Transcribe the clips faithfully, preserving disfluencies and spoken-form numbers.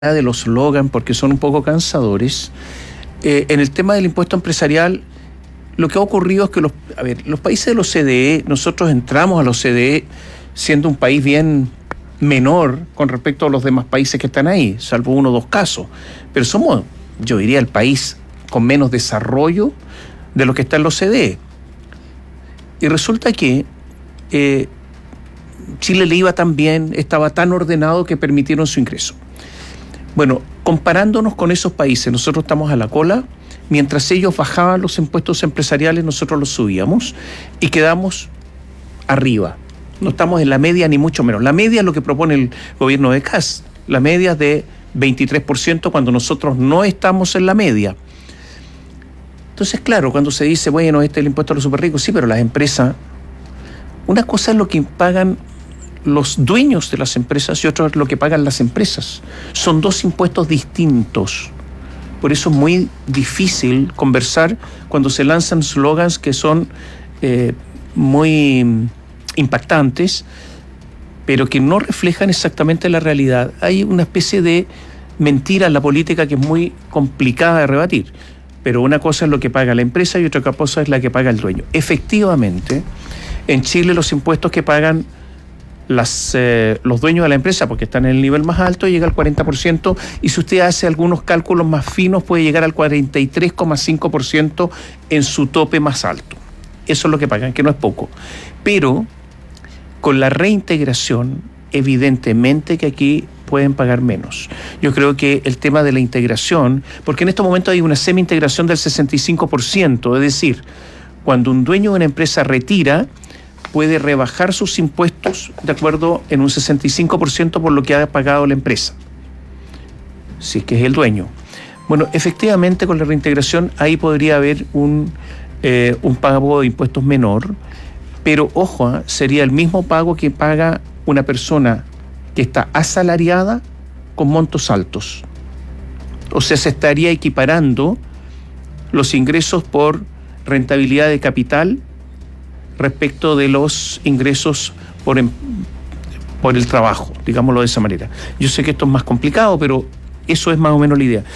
de los slogans porque son un poco cansadores. Eh, en el tema del impuesto empresarial, lo que ha ocurrido es que los, a ver, los países de la O C D E, nosotros entramos a la O C D E siendo un país bien menor con respecto a los demás países que están ahí, salvo uno o dos casos. Pero somos, yo diría, el país con menos desarrollo de lo que está en la O C D E. Y resulta que eh, Chile le iba tan bien, estaba tan ordenado que permitieron su ingreso. Bueno, comparándonos con esos países, nosotros estamos a la cola, mientras ellos bajaban los impuestos empresariales, nosotros los subíamos y quedamos arriba. No estamos en la media ni mucho menos. La media es lo que propone el gobierno de Kast, la media es de veintitrés por ciento cuando nosotros no estamos en la media. Entonces, claro, cuando se dice, bueno, este es el impuesto a los superricos, sí, pero las empresas, una cosa es lo que pagan los dueños de las empresas y otro es lo que pagan las empresas. Son dos impuestos distintos. Por eso es muy difícil conversar cuando se lanzan slogans que son eh, muy impactantes, pero que no reflejan exactamente la realidad. Hay una especie de mentira en la política que es muy complicada de rebatir. Pero una cosa es lo que paga la empresa y otra cosa es la que paga el dueño. Efectivamente, en Chile los impuestos que pagan Las, eh, los dueños de la empresa, porque están en el nivel más alto, llega al cuarenta por ciento, y si usted hace algunos cálculos más finos puede llegar al cuarenta y tres coma cinco por ciento en su tope más alto. Eso es lo que pagan, que no es poco. Pero con la reintegración, evidentemente que aquí pueden pagar menos. Yo creo que el tema de la integración, porque en este momento hay una semi-integración del sesenta y cinco por ciento, es decir, cuando un dueño de una empresa retira, puede rebajar sus impuestos de acuerdo en un sesenta y cinco por ciento por lo que ha pagado la empresa, si es que es el dueño. Bueno, efectivamente con la reintegración ahí podría haber un, eh, un pago de impuestos menor, pero ojo, ¿eh? sería el mismo pago que paga una persona que está asalariada con montos altos. O sea, se estaría equiparando los ingresos por rentabilidad de capital respecto de los ingresos por, por el trabajo, digámoslo de esa manera. Yo sé que esto es más complicado, pero eso es más o menos la idea.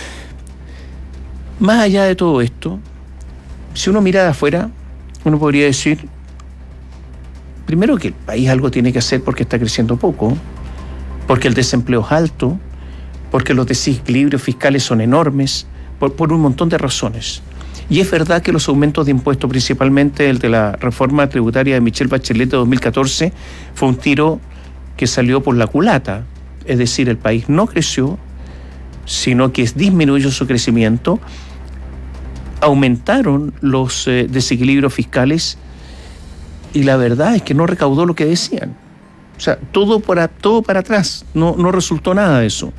Más allá de todo esto, si uno mira de afuera, uno podría decir, primero que el país algo tiene que hacer porque está creciendo poco, porque el desempleo es alto, porque los desequilibrios fiscales son enormes, por, por un montón de razones. Y es verdad que los aumentos de impuestos, principalmente el de la reforma tributaria de Michelle Bachelet de dos mil catorce, fue un tiro que salió por la culata. Es decir, el país no creció, sino que disminuyó su crecimiento, aumentaron los eh, desequilibrios fiscales y la verdad es que no recaudó lo que decían. O sea, todo para, todo para atrás, no, no resultó nada de eso.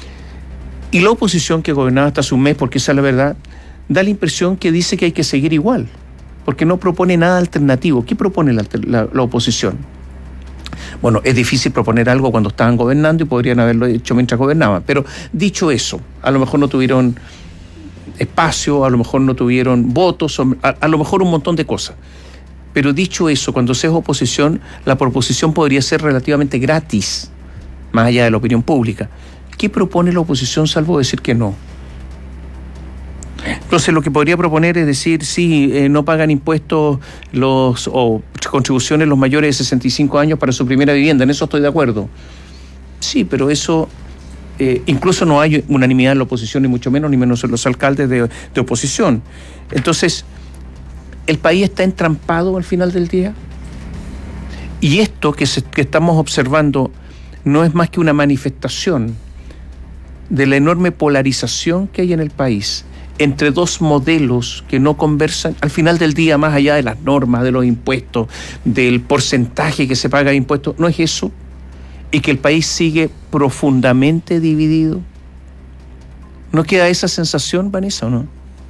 Y la oposición que gobernaba hasta hace un mes, porque esa es la verdad, da la impresión que dice que hay que seguir igual, porque no propone nada alternativo. ¿Qué propone la, la, la oposición? Bueno, es difícil proponer algo cuando estaban gobernando y podrían haberlo hecho mientras gobernaban, pero dicho eso, a lo mejor no tuvieron espacio, a lo mejor no tuvieron votos, a, a lo mejor un montón de cosas. Pero dicho eso, cuando se es oposición, la proposición podría ser relativamente gratis, más allá de la opinión pública. ¿Qué propone la oposición salvo decir que no? Entonces lo que podría proponer es decir, sí, eh, no pagan impuestos los o contribuciones los mayores de sesenta y cinco años para su primera vivienda, en eso estoy de acuerdo. Sí, pero eso, eh, incluso no hay unanimidad en la oposición, ni mucho menos, ni menos en los alcaldes de, de oposición. Entonces, ¿el país está entrampado al final del día? Y esto que, se, que estamos observando no es más que una manifestación de la enorme polarización que hay en el país entre dos modelos que no conversan al final del día, más allá de las normas, de los impuestos, del porcentaje que se paga de impuestos, ¿no es eso? Y que el país sigue profundamente dividido. ¿No queda esa sensación, Vanessa, o no?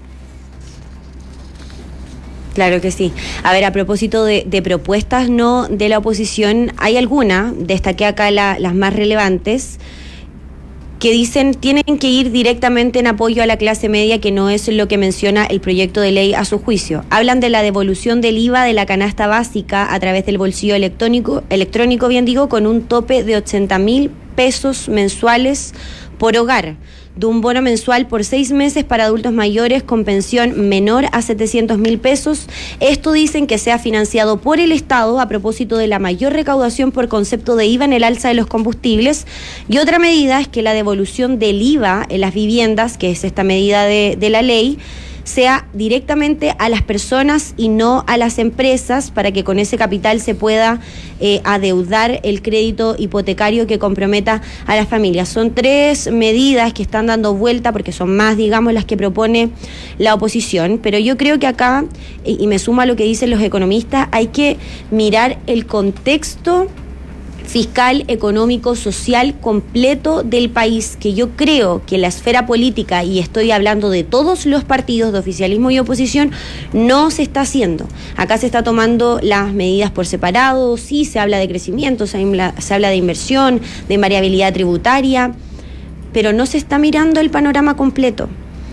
Claro que sí. A ver, a propósito de, de propuestas no de la oposición, hay alguna, destaqué acá la, las más relevantes, que dicen tienen que ir directamente en apoyo a la clase media, que no es lo que menciona el proyecto de ley a su juicio. Hablan de la devolución del I V A de la canasta básica a través del bolsillo electrónico, electrónico bien digo, con un tope de ochenta mil pesos mensuales por hogar, de un bono mensual por seis meses para adultos mayores con pensión menor a setecientos mil pesos. Esto dicen que sea financiado por el Estado a propósito de la mayor recaudación por concepto de I V A en el alza de los combustibles. Y otra medida es que la devolución del I V A en las viviendas, que es esta medida de, de la ley, sea directamente a las personas y no a las empresas, para que con ese capital se pueda eh, adeudar el crédito hipotecario que comprometa a las familias. Son tres medidas que están dando vuelta, porque son más, digamos, las que propone la oposición, pero yo creo que acá, y me sumo a lo que dicen los economistas, hay que mirar el contexto fiscal, económico, social completo del país, que yo creo que la esfera política, y estoy hablando de todos los partidos de oficialismo y oposición, no se está haciendo. Acá se está tomando las medidas por separado, sí se habla de crecimiento, se habla, se habla de inversión, de variabilidad tributaria, pero no se está mirando el panorama completo.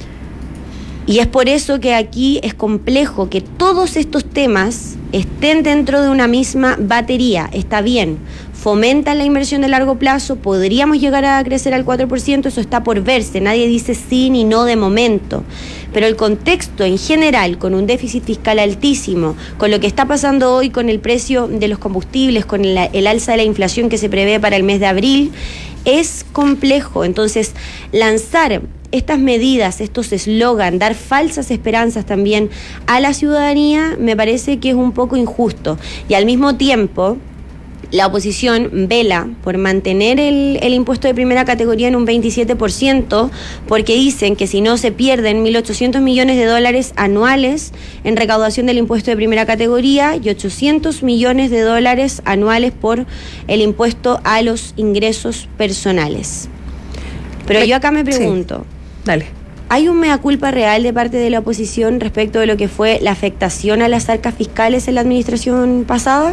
Y es por eso que aquí es complejo que todos estos temas estén dentro de una misma batería. Está bien, fomentan la inversión de largo plazo, podríamos llegar a crecer al cuatro por ciento, eso está por verse, nadie dice sí ni no de momento, pero el contexto en general, con un déficit fiscal altísimo, con lo que está pasando hoy con el precio de los combustibles, con el, el alza de la inflación que se prevé para el mes de abril, es complejo. Entonces, lanzar estas medidas, estos eslogan, dar falsas esperanzas también a la ciudadanía, me parece que es un poco injusto. Y al mismo tiempo, la oposición vela por mantener el, el impuesto de primera categoría en un veintisiete por ciento, porque dicen que si no se pierden mil ochocientos millones de dólares anuales en recaudación del impuesto de primera categoría y ochocientos millones de dólares anuales por el impuesto a los ingresos personales. Pero yo acá me pregunto, sí. Dale. ¿Hay un mea culpa real de parte de la oposición respecto de lo que fue la afectación a las arcas fiscales en la administración pasada?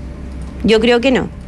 Yo creo que no.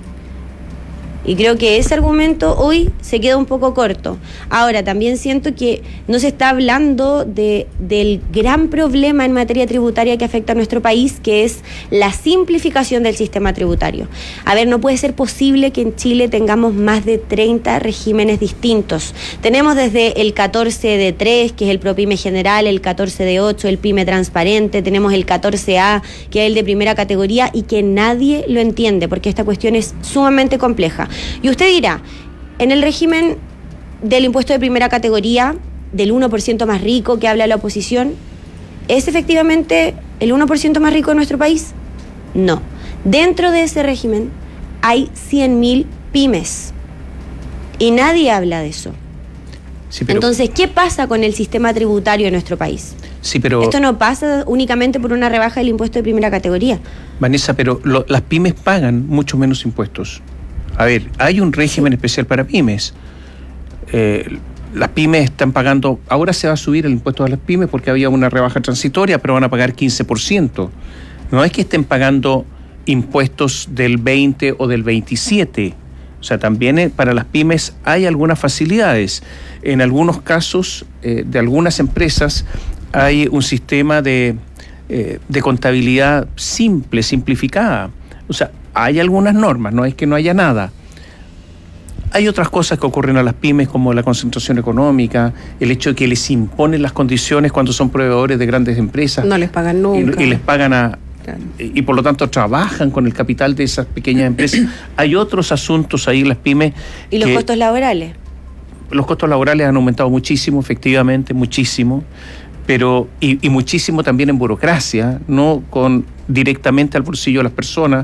Y creo que ese argumento hoy se queda un poco corto. Ahora, también siento que no se está hablando de, del gran problema en materia tributaria que afecta a nuestro país, que es la simplificación del sistema tributario. A ver, no puede ser posible que en Chile tengamos más de treinta regímenes distintos. Tenemos desde el catorce de tres, que es el ProPyme general, el catorce de ocho, el PYME transparente, tenemos el catorce A, que es el de primera categoría, y que nadie lo entiende, porque esta cuestión es sumamente compleja. Y usted dirá, en el régimen del impuesto de primera categoría, del uno por ciento más rico que habla la oposición, ¿es efectivamente el uno por ciento más rico de nuestro país? No. Dentro de ese régimen hay cien mil pymes y nadie habla de eso. Sí, pero... Entonces, ¿qué pasa con el sistema tributario de nuestro país? Sí, pero... Esto no pasa únicamente por una rebaja del impuesto de primera categoría. Vanessa, pero lo, las pymes pagan mucho menos impuestos. A ver, hay un régimen especial para pymes. Eh, las pymes están pagando, ahora se va a subir el impuesto a las pymes porque había una rebaja transitoria, pero van a pagar quince por ciento. No es que estén pagando impuestos del veinte o del veintisiete. O sea, también eh, para las pymes hay algunas facilidades. En algunos casos eh, de algunas empresas hay un sistema de, eh, de contabilidad simple, simplificada. O sea, hay algunas normas, no es que no haya nada. Hay otras cosas que ocurren a las pymes, como la concentración económica, el hecho de que les imponen las condiciones cuando son proveedores de grandes empresas. No les pagan nunca. Y, y les pagan a... Claro. Y por lo tanto trabajan con el capital de esas pequeñas empresas. Hay otros asuntos ahí en las pymes. ¿Y los costos laborales? Los costos laborales han aumentado muchísimo, efectivamente, muchísimo. Pero, y, y muchísimo también en burocracia, no con directamente al bolsillo de las personas,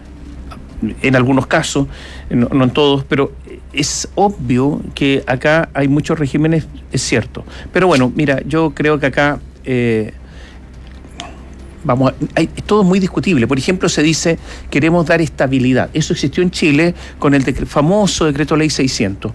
en algunos casos, no, no en todos, pero es obvio que acá hay muchos regímenes, es cierto. Pero bueno, mira, yo creo que acá eh, vamos, a, hay, todo es muy discutible. Por ejemplo, se dice, queremos dar estabilidad. Eso existió en Chile con el decre- famoso decreto ley seiscientos.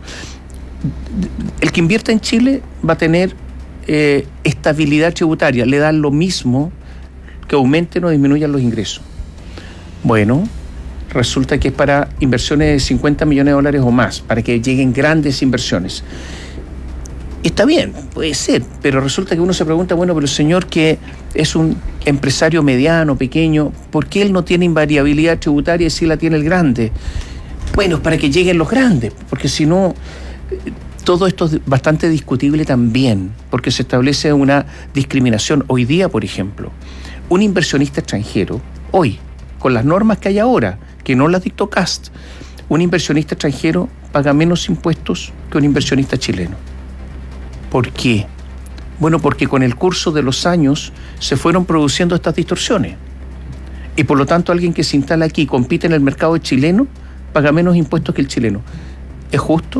El que invierta en Chile va a tener eh, estabilidad tributaria, le dan lo mismo que aumenten o disminuyan los ingresos. Bueno, resulta que es para inversiones de cincuenta millones de dólares o más, para que lleguen grandes inversiones. Está bien, puede ser, pero resulta que uno se pregunta, bueno, pero el señor que es un empresario mediano, pequeño, ¿por qué él no tiene invariabilidad tributaria y sí la tiene el grande? Bueno, es para que lleguen los grandes, porque si no, todo esto es bastante discutible también, porque se establece una discriminación. Hoy día, por ejemplo, un inversionista extranjero, hoy, con las normas que hay ahora, que no las dictó Kast, un inversionista extranjero paga menos impuestos que un inversionista chileno. ¿Por qué? Bueno, porque con el curso de los años se fueron produciendo estas distorsiones. Y por lo tanto, alguien que se instala aquí y compite en el mercado chileno paga menos impuestos que el chileno. ¿Es justo?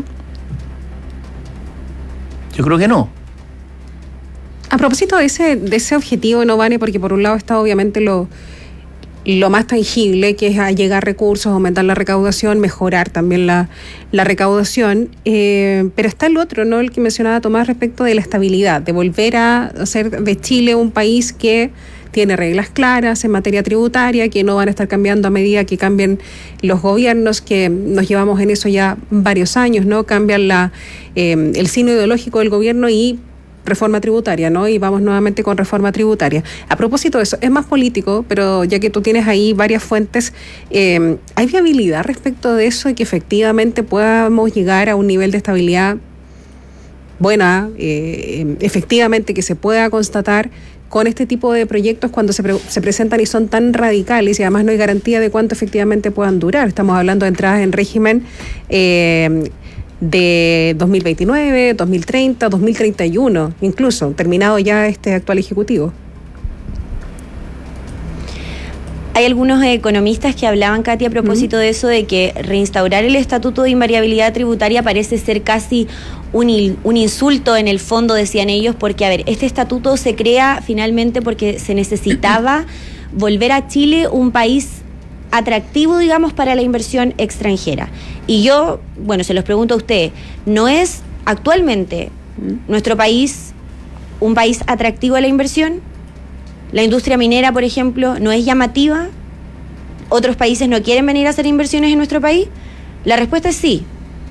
Yo creo que no. A propósito de ese, de ese objetivo, ¿no, Vane? Porque por un lado está obviamente lo, lo más tangible, que es llegar recursos, aumentar la recaudación, mejorar también la, la recaudación, eh, pero está el otro, ¿no? El que mencionaba Tomás respecto de la estabilidad, de volver a hacer de Chile un país que tiene reglas claras en materia tributaria, que no van a estar cambiando a medida que cambien los gobiernos, que nos llevamos en eso ya varios años, ¿no? Cambian la, eh, el signo ideológico del gobierno y reforma tributaria, ¿no? Y vamos nuevamente con reforma tributaria. A propósito de eso, es más político, pero ya que tú tienes ahí varias fuentes, eh, ¿hay viabilidad respecto de eso y que efectivamente podamos llegar a un nivel de estabilidad buena, eh, efectivamente que se pueda constatar con este tipo de proyectos cuando se, pre- se presentan y son tan radicales y además no hay garantía de cuánto efectivamente puedan durar? Estamos hablando de entradas en régimen eh, de dos mil veintinueve, dos mil treinta, dos mil treinta y uno, incluso, terminado ya este actual Ejecutivo. Hay algunos economistas que hablaban, Katy, a propósito uh-huh. de eso, de que reinstaurar el estatuto de invariabilidad tributaria parece ser casi un, il, un insulto en el fondo, decían ellos, porque, a ver, este estatuto se crea finalmente porque se necesitaba volver a Chile un país atractivo, digamos, para la inversión extranjera. Y yo, bueno, se los pregunto a ustedes, ¿no es actualmente nuestro país un país atractivo a la inversión? La industria minera, por ejemplo, ¿no es llamativa? ¿Otros países no quieren venir a hacer inversiones en nuestro país? La respuesta es sí,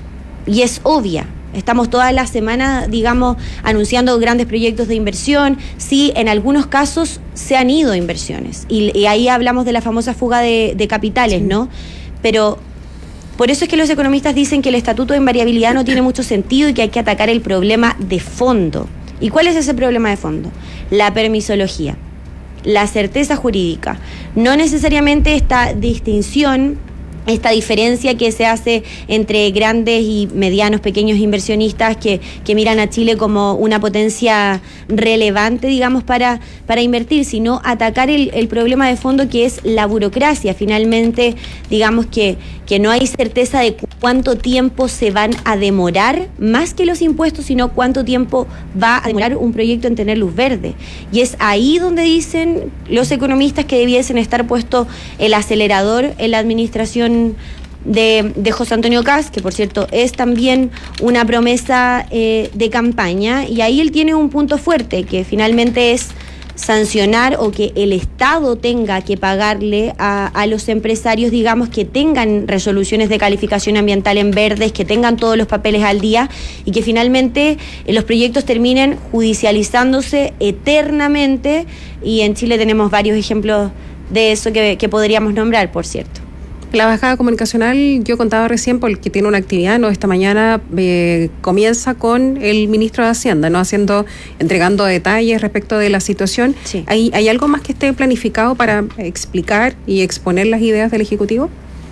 y es obvia. Estamos toda la semana, digamos, anunciando grandes proyectos de inversión. Sí, en algunos casos se han ido inversiones, y, y ahí hablamos de la famosa fuga de, de capitales, sí. ¿no? Pero por eso es que los economistas dicen que el estatuto de invariabilidad no tiene mucho sentido y que hay que atacar el problema de fondo. ¿Y cuál es ese problema de fondo? La permisología, la certeza jurídica. No necesariamente esta distinción, esta diferencia que se hace entre grandes y medianos, pequeños inversionistas que, que miran a Chile como una potencia relevante, digamos, para, para invertir, sino atacar el, el problema de fondo, que es la burocracia. Finalmente, digamos que, que no hay certeza de cuánto tiempo se van a demorar, más que los impuestos, sino cuánto tiempo va a demorar un proyecto en tener luz verde. Y es ahí donde dicen los economistas que debiesen estar puesto el acelerador en la administración De, de José Antonio Kast, que por cierto es también una promesa eh, de campaña, y ahí él tiene un punto fuerte, que finalmente es sancionar o que el Estado tenga que pagarle a, a los empresarios, digamos, que tengan resoluciones de calificación ambiental en verdes, que tengan todos los papeles al día, y que finalmente eh, los proyectos terminen judicializándose eternamente, y en Chile tenemos varios ejemplos de eso que, que podríamos nombrar, por cierto. La bajada comunicacional, yo contaba recién, porque tiene una actividad, ¿no? Esta mañana eh, comienza con el ministro de Hacienda, ¿no? Haciendo, entregando detalles respecto de la situación. Sí. ¿Hay, ¿Hay algo más que esté planificado para explicar y exponer las ideas del Ejecutivo?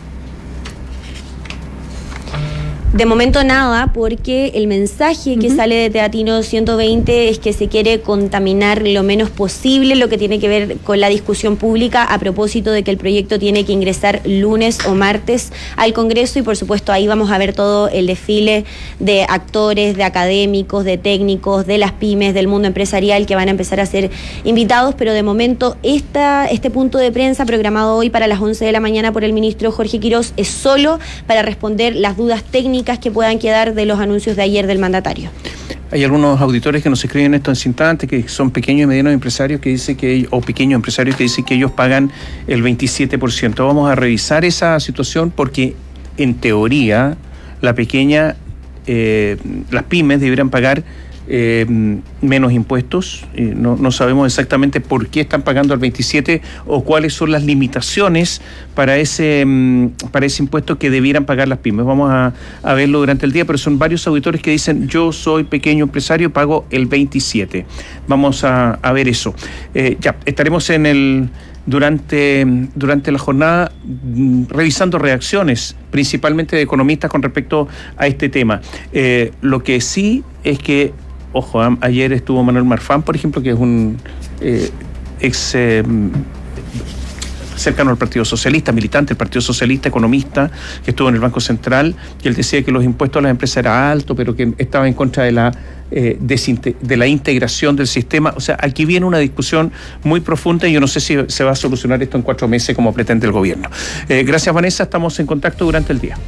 De momento nada, porque el mensaje que uh-huh. sale de Teatino ciento veinte es que se quiere contaminar lo menos posible, lo que tiene que ver con la discusión pública, a propósito de que el proyecto tiene que ingresar lunes o martes al Congreso, y por supuesto ahí vamos a ver todo el desfile de actores, de académicos, de técnicos, de las pymes, del mundo empresarial, que van a empezar a ser invitados. Pero de momento esta, este punto de prensa programado hoy para las once de la mañana por el ministro Jorge Quirós es solo para responder las dudas técnicas que puedan quedar de los anuncios de ayer del mandatario. Hay algunos auditores que nos escriben esto en instantes, que son pequeños y medianos empresarios que dicen que, o pequeños empresarios que dicen que ellos pagan el veintisiete por ciento. Vamos a revisar esa situación, porque en teoría la pequeña, eh, las pymes deberían pagar eh, menos impuestos. Eh, no, no sabemos exactamente por qué están pagando al veintisiete o cuáles son las limitaciones para ese, para ese impuesto que debieran pagar las pymes. Vamos a, a verlo durante el día, pero son varios auditores que dicen: yo soy pequeño empresario, pago el veintisiete. Vamos a, a ver eso. Eh, ya, estaremos en el... Durante, durante la jornada revisando reacciones, principalmente de economistas con respecto a este tema. Eh, lo que sí es que, ojo, a, ayer estuvo Manuel Marfán, por ejemplo, que es un eh, ex... Eh, cercano al Partido Socialista, militante del Partido Socialista, economista, que estuvo en el Banco Central, y él decía que los impuestos a las empresas eran altos, pero que estaba en contra de la eh, desinte- de la integración del sistema. O sea, aquí viene una discusión muy profunda y yo no sé si se va a solucionar esto en cuatro meses como pretende el gobierno. Eh, gracias, Vanessa, estamos en contacto durante el día.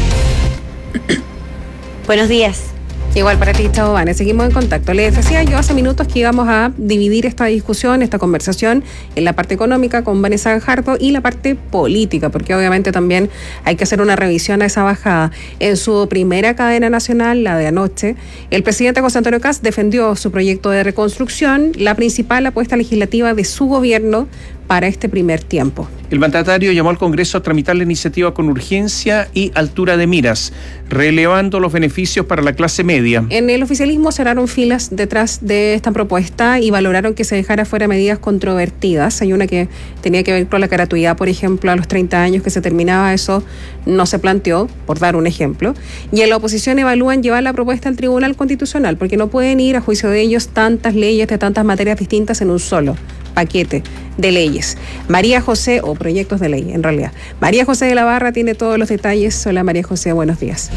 Buenos días. Igual para ti, chao, Vane. Seguimos en contacto. Les decía yo hace minutos que íbamos a dividir esta discusión, esta conversación, en la parte económica con Vanessa Gajardo y la parte política, porque obviamente también hay que hacer una revisión a esa bajada. En su primera cadena nacional, la de anoche, el presidente José Antonio Kast defendió su proyecto de reconstrucción, la principal apuesta legislativa de su gobierno para este primer tiempo. El mandatario llamó al Congreso a tramitar la iniciativa con urgencia y altura de miras, relevando los beneficios para la clase media. En el oficialismo cerraron filas detrás de esta propuesta y valoraron que se dejara fuera medidas controvertidas. Hay una que tenía que ver con la gratuidad, por ejemplo, a los treinta años que se terminaba, eso no se planteó, por dar un ejemplo. Y en la oposición evalúan llevar la propuesta al Tribunal Constitucional, porque no pueden ir, a juicio de ellos, tantas leyes de tantas materias distintas en un solo paquete de leyes. María José, o proyectos de ley en realidad. María José de la Barra tiene todos los detalles. Hola María José, buenos días.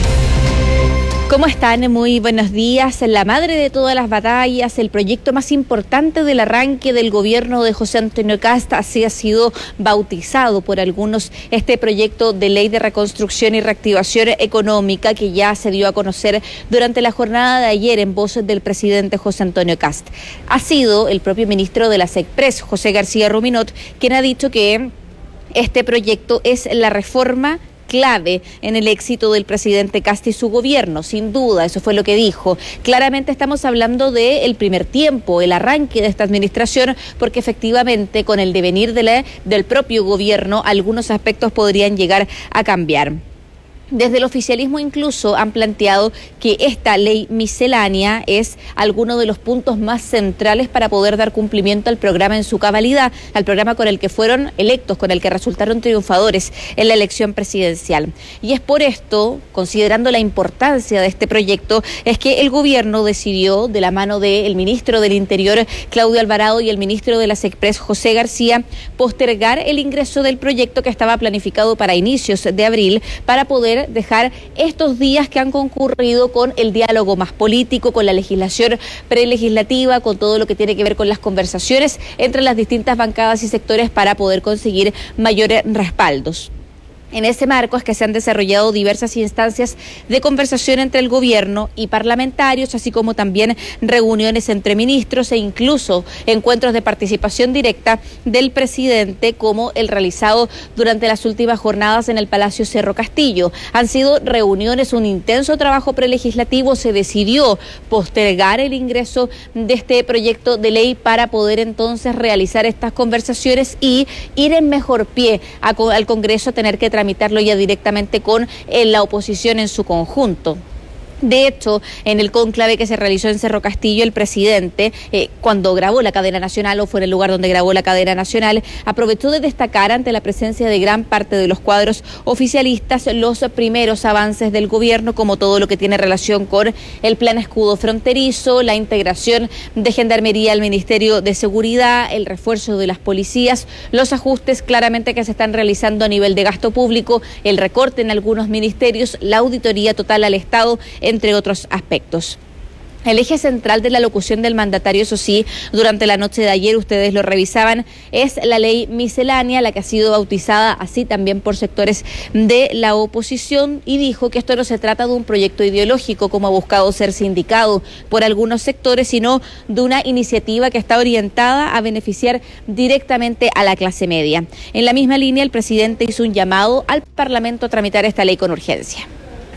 ¿Cómo están? Muy buenos días. La madre de todas las batallas, el proyecto más importante del arranque del gobierno de José Antonio Kast, así ha sido bautizado por algunos este proyecto de ley de reconstrucción y reactivación económica que ya se dio a conocer durante la jornada de ayer en voz del presidente José Antonio Kast. Ha sido el propio ministro de la SECPRES, José García Ruminot, quien ha dicho que este proyecto es la reforma clave en el éxito del presidente Kast y su gobierno, sin duda, eso fue lo que dijo. Claramente estamos hablando del primer tiempo, el arranque de esta administración, porque efectivamente con el devenir de la, del propio gobierno algunos aspectos podrían llegar a cambiar. Desde el oficialismo incluso han planteado que esta ley miscelánea es alguno de los puntos más centrales para poder dar cumplimiento al programa en su cabalidad, al programa con el que fueron electos, con el que resultaron triunfadores en la elección presidencial. Y es por esto, considerando la importancia de este proyecto, es que el gobierno decidió, de la mano del ministro del Interior, Claudio Alvarado, y el ministro de la SECPRES, José García, postergar el ingreso del proyecto que estaba planificado para inicios de abril, para poder dejar estos días que han concurrido con el diálogo más político, con la legislación prelegislativa, con todo lo que tiene que ver con las conversaciones entre las distintas bancadas y sectores para poder conseguir mayores respaldos. En ese marco es que se han desarrollado diversas instancias de conversación entre el gobierno y parlamentarios, así como también reuniones entre ministros e incluso encuentros de participación directa del presidente, como el realizado durante las últimas jornadas en el Palacio Cerro Castillo. Han sido reuniones, un intenso trabajo prelegislativo. Se decidió postergar el ingreso de este proyecto de ley para poder entonces realizar estas conversaciones y ir en mejor pie a, al Congreso a tener que tramitar tramitarlo ya directamente con eh, la oposición en su conjunto. De hecho, en el cónclave que se realizó en Cerro Castillo, el presidente, eh, cuando grabó la cadena nacional, o fue en el lugar donde grabó la cadena nacional, aprovechó de destacar ante la presencia de gran parte de los cuadros oficialistas los primeros avances del gobierno, como todo lo que tiene relación con el plan escudo fronterizo, la integración de Gendarmería al Ministerio de Seguridad, el refuerzo de las policías, los ajustes claramente que se están realizando a nivel de gasto público, el recorte en algunos ministerios, la auditoría total al Estado, entre otros aspectos. El eje central de la locución del mandatario, eso sí, durante la noche de ayer, ustedes lo revisaban, es la ley miscelánea, la que ha sido bautizada así también por sectores de la oposición, y dijo que esto no se trata de un proyecto ideológico como ha buscado ser sindicado por algunos sectores, sino de una iniciativa que está orientada a beneficiar directamente a la clase media. En la misma línea, el presidente hizo un llamado al Parlamento a tramitar esta ley con urgencia.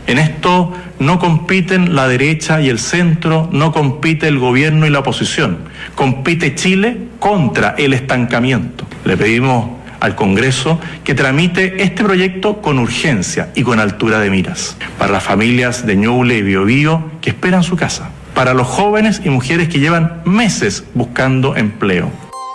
En esto no compiten la derecha y el centro, no compite el gobierno y la oposición, compite Chile contra el estancamiento. Le pedimos al Congreso que tramite este proyecto con urgencia y con altura de miras, para las familias de Ñuble y Biobío que esperan su casa, para los jóvenes y mujeres que llevan meses buscando empleo.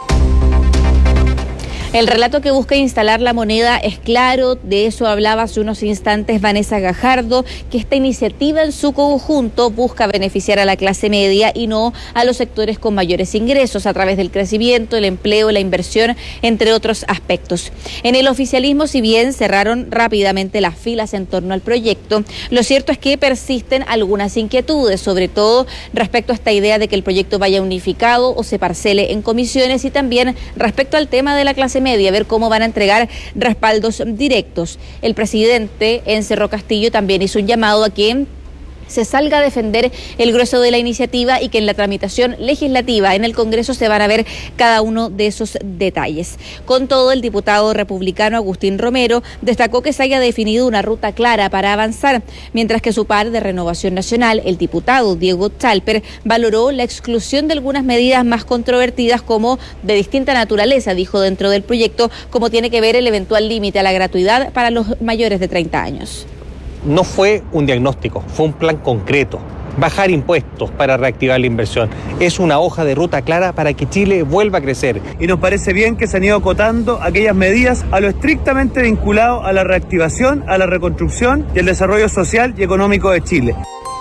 El relato que busca instalar la moneda es claro, de eso hablaba hace unos instantes Vanessa Gajardo, que esta iniciativa en su conjunto busca beneficiar a la clase media y no a los sectores con mayores ingresos a través del crecimiento, el empleo, la inversión, entre otros aspectos. En el oficialismo, si bien cerraron rápidamente las filas en torno al proyecto, lo cierto es que persisten algunas inquietudes, sobre todo respecto a esta idea de que el proyecto vaya unificado o se parcele en comisiones, y también respecto al tema de la clase media, ver cómo van a entregar respaldos directos. El presidente en Cerro Castillo también hizo un llamado a que se salga a defender el grueso de la iniciativa y que en la tramitación legislativa en el Congreso se van a ver cada uno de esos detalles. Con todo, el diputado republicano Agustín Romero destacó que se haya definido una ruta clara para avanzar, mientras que su par de Renovación Nacional, el diputado Diego Chalper, valoró la exclusión de algunas medidas más controvertidas como de distinta naturaleza, dijo dentro del proyecto, como tiene que ver el eventual límite a la gratuidad para los mayores de treinta años. No fue un diagnóstico, fue un plan concreto. Bajar impuestos para reactivar la inversión. Es una hoja de ruta clara para que Chile vuelva a crecer. Y nos parece bien que se han ido acotando aquellas medidas a lo estrictamente vinculado a la reactivación, a la reconstrucción y el desarrollo social y económico de Chile.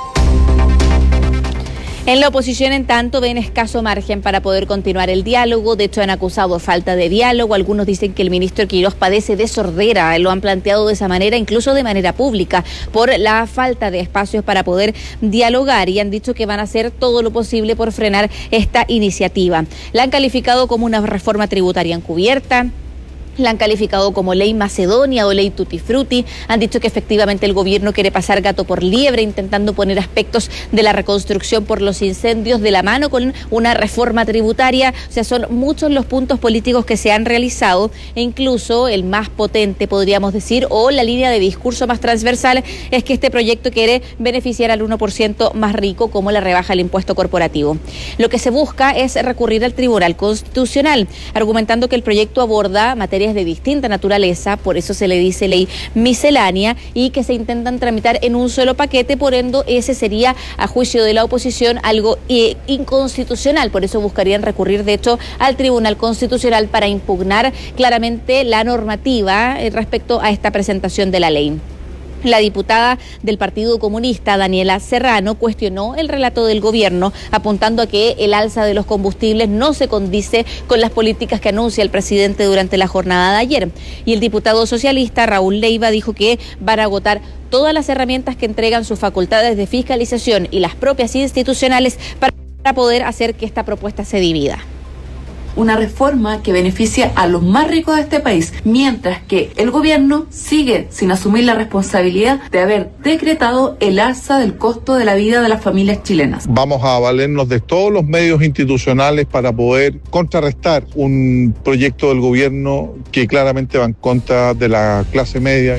En la oposición, en tanto, ven escaso margen para poder continuar el diálogo. De hecho, han acusado falta de diálogo. Algunos dicen que el ministro Quirós padece de sordera. Lo han planteado de esa manera, incluso de manera pública, por la falta de espacios para poder dialogar. Y han dicho que van a hacer todo lo posible por frenar esta iniciativa. La han calificado como una reforma tributaria encubierta. La han calificado como ley Macedonia o ley Tutti Frutti. Han dicho que efectivamente el gobierno quiere pasar gato por liebre, intentando poner aspectos de la reconstrucción por los incendios de la mano con una reforma tributaria. O sea, son muchos los puntos políticos que se han realizado, e incluso el más potente, podríamos decir, o la línea de discurso más transversal, es que este proyecto quiere beneficiar al uno por ciento más rico, como la rebaja del impuesto corporativo. Lo que se busca es recurrir al Tribunal Constitucional, argumentando que el proyecto aborda materias de distinta naturaleza, por eso se le dice ley miscelánea, y que se intentan tramitar en un solo paquete. Por ende, ese sería, a juicio de la oposición, algo eh, inconstitucional. Por eso buscarían recurrir, de hecho, al Tribunal Constitucional para impugnar claramente la normativa eh, respecto a esta presentación de la ley. La diputada del Partido Comunista, Daniela Serrano, cuestionó el relato del gobierno, apuntando a que el alza de los combustibles no se condice con las políticas que anuncia el presidente durante la jornada de ayer. Y el diputado socialista, Raúl Leiva, dijo que van a agotar todas las herramientas que entregan sus facultades de fiscalización y las propias institucionales para poder hacer que esta propuesta se divida. Una reforma que beneficia a los más ricos de este país, mientras que el gobierno sigue sin asumir la responsabilidad de haber decretado el alza del costo de la vida de las familias chilenas. Vamos a valernos de todos los medios institucionales para poder contrarrestar un proyecto del gobierno que claramente va en contra de la clase media.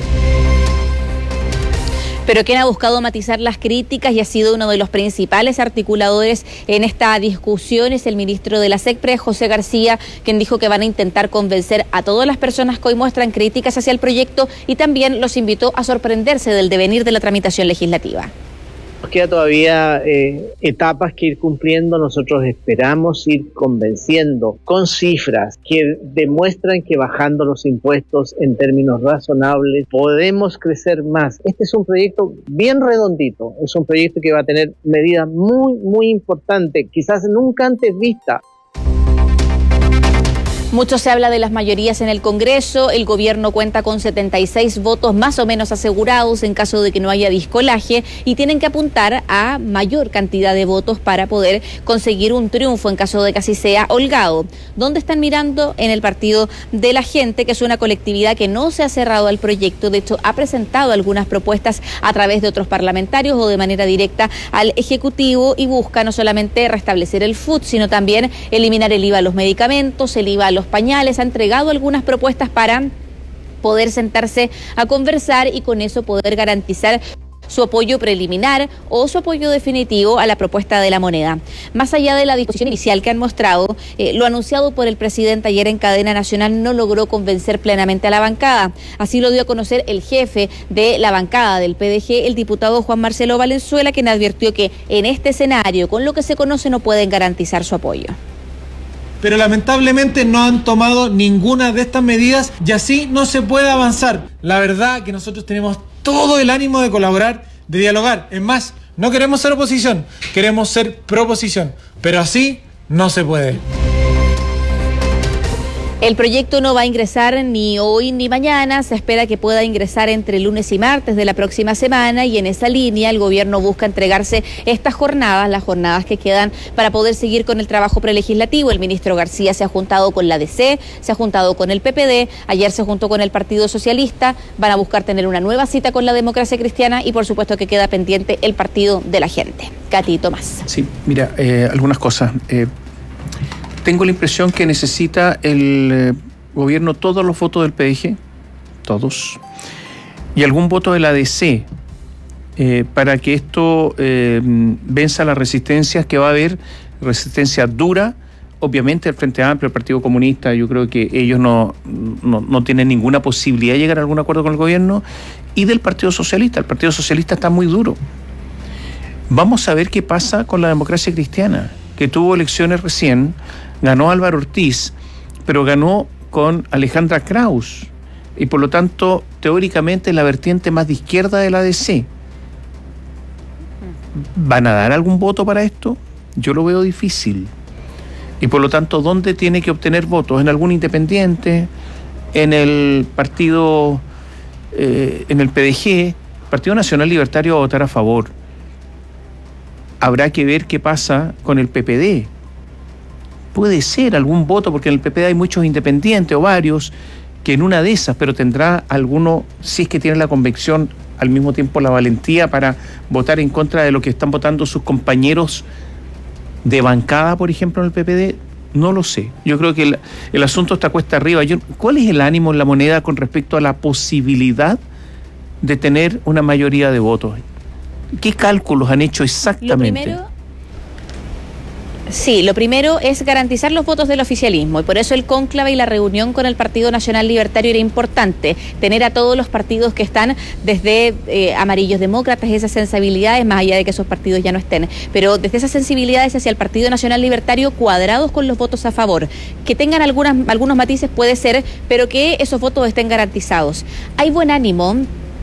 Pero quien ha buscado matizar las críticas y ha sido uno de los principales articuladores en esta discusión es el ministro de la SECPRE, José García, quien dijo que van a intentar convencer a todas las personas que hoy muestran críticas hacia el proyecto, y también los invitó a sorprenderse del devenir de la tramitación legislativa. Nos queda todavía eh, etapas que ir cumpliendo. Nosotros esperamos ir convenciendo con cifras que demuestran que bajando los impuestos en términos razonables podemos crecer más. Este es un proyecto bien redondito, es un proyecto que va a tener medidas muy, muy importantes, quizás nunca antes vistas. Mucho se habla de las mayorías en el Congreso. El gobierno cuenta con setenta y seis votos más o menos asegurados en caso de que no haya discolaje, y tienen que apuntar a mayor cantidad de votos para poder conseguir un triunfo en caso de que así sea holgado. ¿Dónde están mirando? En el Partido de la Gente, que es una colectividad que no se ha cerrado al proyecto. De hecho, ha presentado algunas propuestas a través de otros parlamentarios o de manera directa al Ejecutivo, y busca no solamente restablecer el F U T, sino también eliminar el I V A a los medicamentos, el I V A a los pañales. Ha entregado algunas propuestas para poder sentarse a conversar y con eso poder garantizar su apoyo preliminar o su apoyo definitivo a la propuesta de La Moneda. Más allá de la disposición inicial que han mostrado, eh, lo anunciado por el presidente ayer en cadena nacional no logró convencer plenamente a la bancada. Así lo dio a conocer el jefe de la bancada del P D G, el diputado Juan Marcelo Valenzuela, quien advirtió que en este escenario, con lo que se conoce, no pueden garantizar su apoyo. Pero lamentablemente no han tomado ninguna de estas medidas y así no se puede avanzar. La verdad que nosotros tenemos todo el ánimo de colaborar, de dialogar. Es más, no queremos ser oposición, queremos ser proposición, pero así no se puede. El proyecto no va a ingresar ni hoy ni mañana, se espera que pueda ingresar entre lunes y martes de la próxima semana y en esa línea el gobierno busca entregarse estas jornadas, las jornadas que quedan para poder seguir con el trabajo prelegislativo. El ministro García se ha juntado con la D C, se ha juntado con el P P D, ayer se juntó con el Partido Socialista, van a buscar tener una nueva cita con la Democracia Cristiana y por supuesto que queda pendiente el Partido de la Gente. Katy Tomás. Sí, mira, eh, algunas cosas. Eh, Tengo la impresión que necesita el eh, gobierno todos los votos del P D G, todos, y algún voto de la D C, eh, para que esto eh, venza las resistencias que va a haber, resistencia dura, obviamente el Frente Amplio, el Partido Comunista. Yo creo que ellos no, no, no tienen ninguna posibilidad de llegar a algún acuerdo con el gobierno, y del Partido Socialista. El Partido Socialista está muy duro. Vamos a ver qué pasa con la Democracia Cristiana, que tuvo elecciones recién. Ganó Álvaro Ortiz, pero ganó con Alejandra Kraus, y por lo tanto, teóricamente, la vertiente más de izquierda de la D C. ¿Van a dar algún voto para esto? Yo lo veo difícil. Y por lo tanto, ¿dónde tiene que obtener votos? ¿En algún independiente? ¿En el partido, eh, en el P D G? Partido Nacional Libertario va a votar a favor. Habrá que ver qué pasa con el P P D. Puede ser algún voto, porque en el P P D hay muchos independientes o varios, que en una de esas, pero tendrá alguno, si es que tiene la convicción, al mismo tiempo la valentía para votar en contra de lo que están votando sus compañeros de bancada, por ejemplo, en el P P D. No lo sé. Yo creo que el, el asunto está cuesta arriba. Yo, ¿cuál es el ánimo en La Moneda con respecto a la posibilidad de tener una mayoría de votos? ¿Qué cálculos han hecho exactamente? Lo primero, sí, lo primero es garantizar los votos del oficialismo y por eso el cónclave y la reunión con el Partido Nacional Libertario era importante, tener a todos los partidos que están desde eh, amarillos demócratas, esas sensibilidades, más allá de que esos partidos ya no estén, pero desde esas sensibilidades hacia el Partido Nacional Libertario cuadrados con los votos a favor, que tengan algunas, algunos matices puede ser, pero que esos votos estén garantizados. Hay buen ánimo.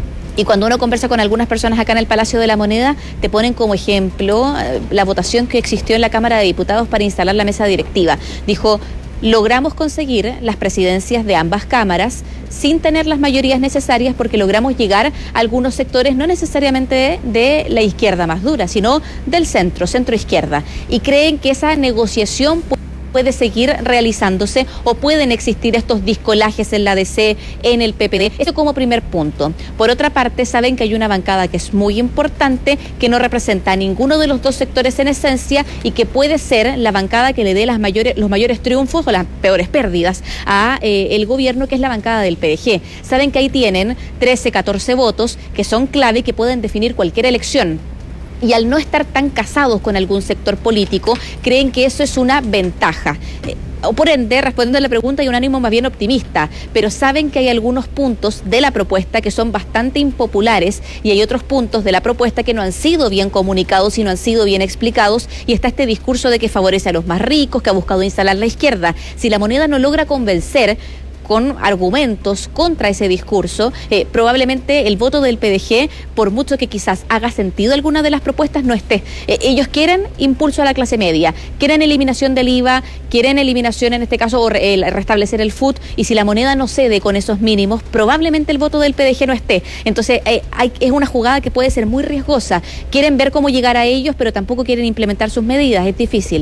Y cuando uno conversa con algunas personas acá en el Palacio de la Moneda, te ponen como ejemplo eh, la votación que existió en la Cámara de Diputados para instalar la mesa directiva. Dijo, logramos conseguir las presidencias de ambas cámaras sin tener las mayorías necesarias porque logramos llegar a algunos sectores, no necesariamente de, de la izquierda más dura, sino del centro, centro-izquierda. Y creen que esa negociación puede seguir realizándose o pueden existir estos discolajes en la D C, en el P P D. Eso como primer punto. Por otra parte, saben que hay una bancada que es muy importante, que no representa a ninguno de los dos sectores en esencia y que puede ser la bancada que le dé las mayores, los mayores triunfos o las peores pérdidas a eh, el gobierno, que es la bancada del P D G. Saben que ahí tienen trece, catorce votos que son clave y que pueden definir cualquier elección. Y al no estar tan casados con algún sector político, creen que eso es una ventaja. Eh, o por ende, respondiendo a la pregunta, hay un ánimo más bien optimista, pero saben que hay algunos puntos de la propuesta que son bastante impopulares y hay otros puntos de la propuesta que no han sido bien comunicados y no han sido bien explicados, y está este discurso de que favorece a los más ricos, que ha buscado instalar la izquierda. Si La Moneda no logra convencer con argumentos contra ese discurso, eh, probablemente el voto del P D G, por mucho que quizás haga sentido alguna de las propuestas, no esté. Eh, ellos quieren impulso a la clase media, quieren eliminación del I V A, quieren eliminación en este caso, o re, el, restablecer el F U T, y si La Moneda no cede con esos mínimos, probablemente el voto del P D G no esté. Entonces eh, hay, es una jugada que puede ser muy riesgosa. Quieren ver cómo llegar a ellos, pero tampoco quieren implementar sus medidas, es difícil.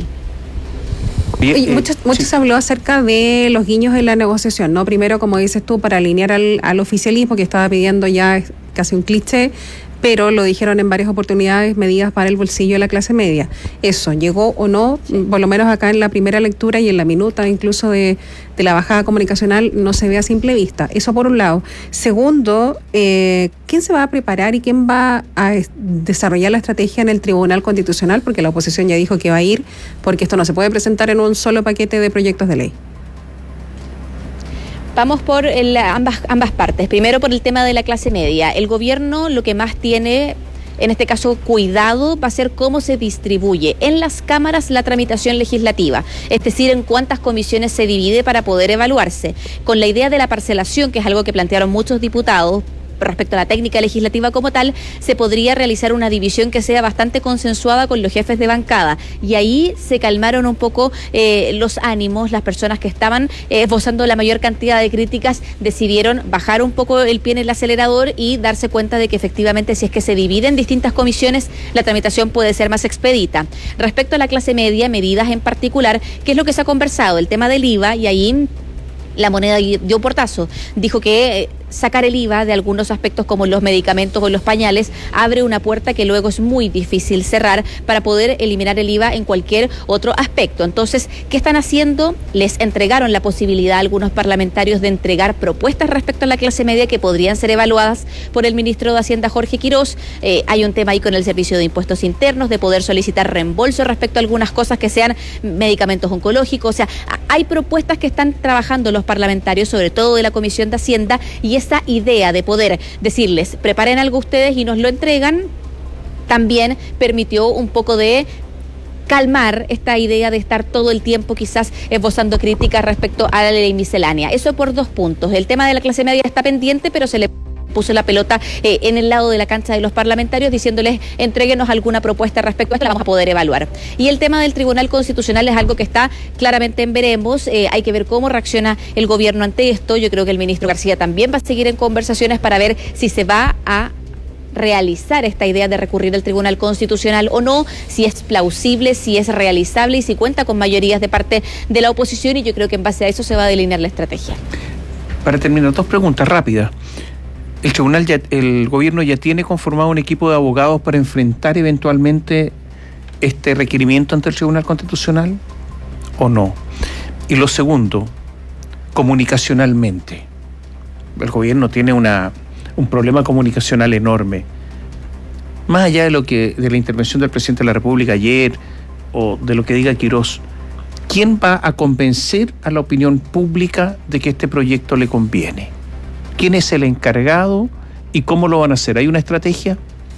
Oye, mucho, mucho sí. Se habló acerca de los guiños en la negociación, ¿no? Primero, como dices tú, para alinear al, al oficialismo, que estaba pidiendo ya casi un cliché, pero lo dijeron en varias oportunidades, medidas para el bolsillo de la clase media. Eso, ¿llegó o no? Sí. Por lo menos acá en la primera lectura y en la minuta incluso de, de la bajada comunicacional no se ve a simple vista. Eso por un lado. Segundo, eh, ¿quién se va a preparar y quién va a desarrollar la estrategia en el Tribunal Constitucional? Porque la oposición ya dijo que va a ir, porque esto no se puede presentar en un solo paquete de proyectos de ley. Vamos por el, ambas, ambas partes. Primero por el tema de la clase media. El gobierno lo que más tiene, en este caso, cuidado va a ser cómo se distribuye en las cámaras la tramitación legislativa, es decir, en cuántas comisiones se divide para poder evaluarse. Con la idea de la parcelación, que es algo que plantearon muchos diputados, respecto a la técnica legislativa como tal, se podría realizar una división que sea bastante consensuada con los jefes de bancada, y ahí se calmaron un poco eh, los ánimos. Las personas que estaban eh, esbozando la mayor cantidad de críticas decidieron bajar un poco el pie en el acelerador y darse cuenta de que efectivamente, si es que se divide en distintas comisiones, la tramitación puede ser más expedita. Respecto a la clase media, medidas en particular, ¿qué es lo que se ha conversado? El tema del I V A, y ahí La Moneda dio portazo, dijo que eh, sacar el I V A de algunos aspectos como los medicamentos o los pañales abre una puerta que luego es muy difícil cerrar para poder eliminar el I V A en cualquier otro aspecto. Entonces, ¿qué están haciendo? Les entregaron la posibilidad a algunos parlamentarios de entregar propuestas respecto a la clase media que podrían ser evaluadas por el ministro de Hacienda, Jorge Quirós. Eh, hay un tema ahí con el Servicio de Impuestos Internos de poder solicitar reembolso respecto a algunas cosas que sean medicamentos oncológicos. O sea, hay propuestas que están trabajando los parlamentarios, sobre todo de la Comisión de Hacienda, y esa idea de poder decirles, preparen algo ustedes y nos lo entregan, también permitió un poco de calmar esta idea de estar todo el tiempo quizás esbozando críticas respecto a la ley miscelánea. Eso por dos puntos. El tema de la clase media está pendiente, pero se le puso la pelota eh, en el lado de la cancha de los parlamentarios, diciéndoles, entréguenos alguna propuesta respecto a esto, la vamos a poder evaluar. Y el tema del Tribunal Constitucional es algo que está claramente en veremos. Eh, hay que ver cómo reacciona el gobierno ante esto. Yo creo que el ministro García también va a seguir en conversaciones para ver si se va a realizar esta idea de recurrir al Tribunal Constitucional o no, si es plausible, si es realizable y si cuenta con mayorías de parte de la oposición, y yo creo que en base a eso se va a delinear la estrategia. Para terminar, dos preguntas rápidas. El tribunal ya, el gobierno ya tiene conformado un equipo de abogados para enfrentar eventualmente este requerimiento ante el Tribunal Constitucional, ¿o no? Y lo segundo, comunicacionalmente. El gobierno tiene una, un problema comunicacional enorme. Más allá de lo que de la intervención del presidente de la República ayer o de lo que diga Quirós, ¿quién va a convencer a la opinión pública de que este proyecto le conviene? ¿Quién es el encargado y cómo lo van a hacer? ¿Hay una estrategia?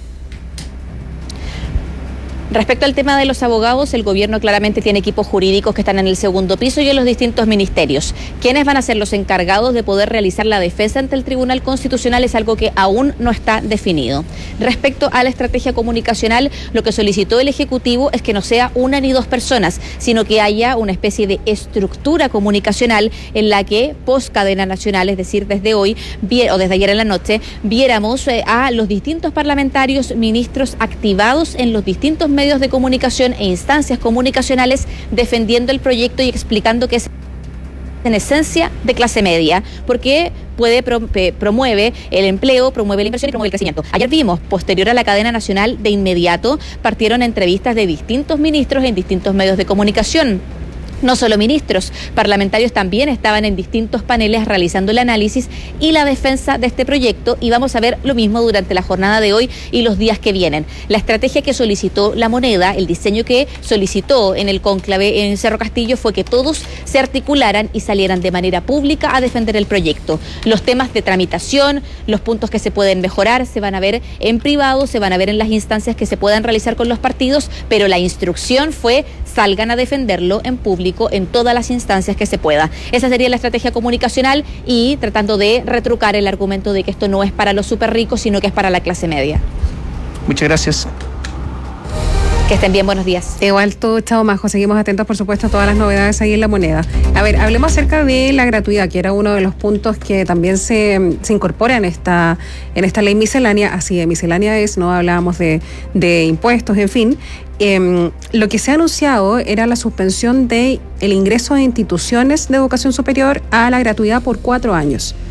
Respecto al tema de los abogados, el gobierno claramente tiene equipos jurídicos que están en el segundo piso y en los distintos ministerios. ¿Quiénes van a ser los encargados de poder realizar la defensa ante el Tribunal Constitucional? Es algo que aún no está definido. Respecto a la estrategia comunicacional, lo que solicitó el Ejecutivo es que no sea una ni dos personas, sino que haya una especie de estructura comunicacional en la que, post cadena nacional, es decir, desde hoy o desde ayer en la noche, viéramos a los distintos parlamentarios, ministros activados en los distintos medios medios de comunicación e instancias comunicacionales defendiendo el proyecto y explicando que es en esencia de clase media, porque puede pro, eh, promueve el empleo, promueve la inversión y promueve el crecimiento. Ayer vimos, posterior a la cadena nacional, de inmediato partieron entrevistas de distintos ministros en distintos medios de comunicación. No solo ministros, parlamentarios también estaban en distintos paneles realizando el análisis y la defensa de este proyecto, y vamos a ver lo mismo durante la jornada de hoy y los días que vienen. La estrategia que solicitó La Moneda, el diseño que solicitó en el cónclave en Cerro Castillo, fue que todos se articularan y salieran de manera pública a defender el proyecto. Los temas de tramitación, los puntos que se pueden mejorar, se van a ver en privado, se van a ver en las instancias que se puedan realizar con los partidos, pero la instrucción fue: salgan a defenderlo en público en todas las instancias que se pueda. Esa sería la estrategia comunicacional, y tratando de retrucar el argumento de que esto no es para los súper ricos, sino que es para la clase media. Muchas gracias. Que estén bien, buenos días. Igual tú, chao Majo, seguimos atentos por supuesto a todas las novedades ahí en La Moneda. A ver, hablemos acerca de la gratuidad, que era uno de los puntos que también se, se incorpora en esta, en esta ley miscelánea. Así de miscelánea es, no hablábamos de, de impuestos, en fin. Eh, lo que se ha anunciado era la suspensión de el ingreso de instituciones de educación superior a la gratuidad por cuatro años.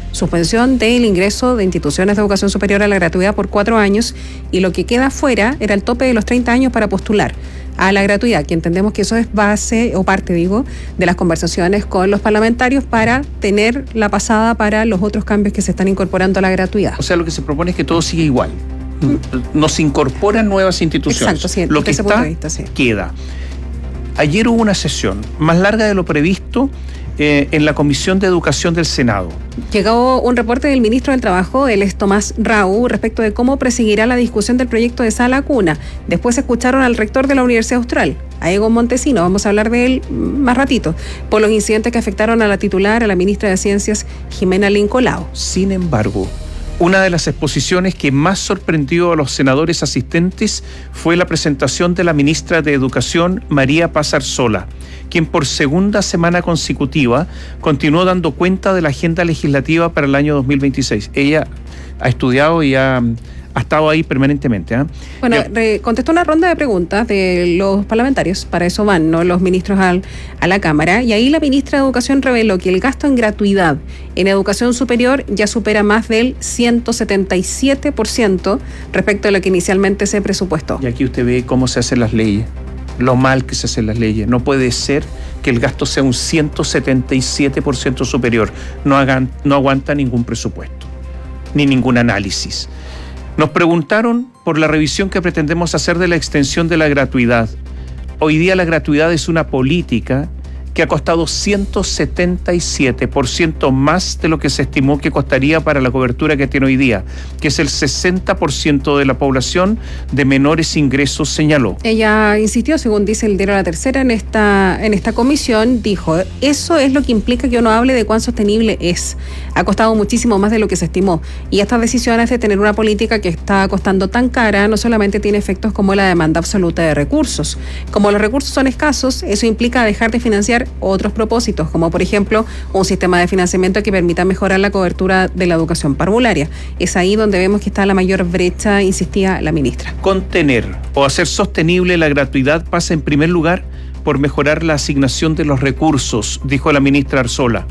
suspensión del ingreso de instituciones de educación superior a la gratuidad por cuatro años, y lo que queda fuera era el tope de los treinta años para postular a la gratuidad, que entendemos que eso es base o parte, digo, de las conversaciones con los parlamentarios para tener la pasada para los otros cambios que se están incorporando a la gratuidad. O sea, lo que se propone es que todo siga igual. No se incorporan nuevas instituciones. Exacto, sí, lo que ese está, punto de vista, sí. queda. Ayer hubo una sesión más larga de lo previsto eh, en la Comisión de Educación del Senado. Llegó un reporte del ministro del Trabajo, él es Tomás Rau, respecto de cómo proseguirá la discusión del proyecto de sala cuna. Después escucharon al rector de la Universidad Austral, a Egon Montesino, vamos a hablar de él más ratito, por los incidentes que afectaron a la titular, a la ministra de Ciencias, Jimena Lincolao. Sin embargo, una de las exposiciones que más sorprendió a los senadores asistentes fue la presentación de la ministra de Educación, María Paz Arzola, quien por segunda semana consecutiva continuó dando cuenta de la agenda legislativa para el año dos mil veintiséis. Ella ha estudiado y ha, ha estado ahí permanentemente. ¿eh? Bueno, Ya. re, contestó una ronda de preguntas de los parlamentarios, para eso van, ¿no?, los ministros al, a la Cámara, y ahí la ministra de Educación reveló que el gasto en gratuidad en educación superior ya supera más del ciento setenta y siete por ciento respecto a lo que inicialmente se presupuestó. Y aquí usted ve cómo se hacen las leyes, lo mal que se hacen las leyes. No puede ser que el gasto sea un ciento setenta y siete por ciento superior. No, hagan, no aguanta ningún presupuesto, ni ningún análisis. Nos preguntaron por la revisión que pretendemos hacer de la extensión de la gratuidad. Hoy día la gratuidad es una política que ha costado ciento setenta y siete por ciento más de lo que se estimó que costaría para la cobertura que tiene hoy día, que es el sesenta por ciento de la población de menores ingresos, señaló. Ella insistió, según dice el diario La Tercera, en esta, en esta comisión, dijo, eso es lo que implica que uno hable de cuán sostenible es. Ha costado muchísimo más de lo que se estimó. Y estas decisiones de tener una política que está costando tan cara no solamente tiene efectos como la demanda absoluta de recursos. Como los recursos son escasos, eso implica dejar de financiar otros propósitos, como por ejemplo un sistema de financiamiento que permita mejorar la cobertura de la educación parvularia. Es ahí donde vemos que está la mayor brecha, insistía la ministra. Contener o hacer sostenible la gratuidad pasa en primer lugar por mejorar la asignación de los recursos, dijo la ministra Arzola.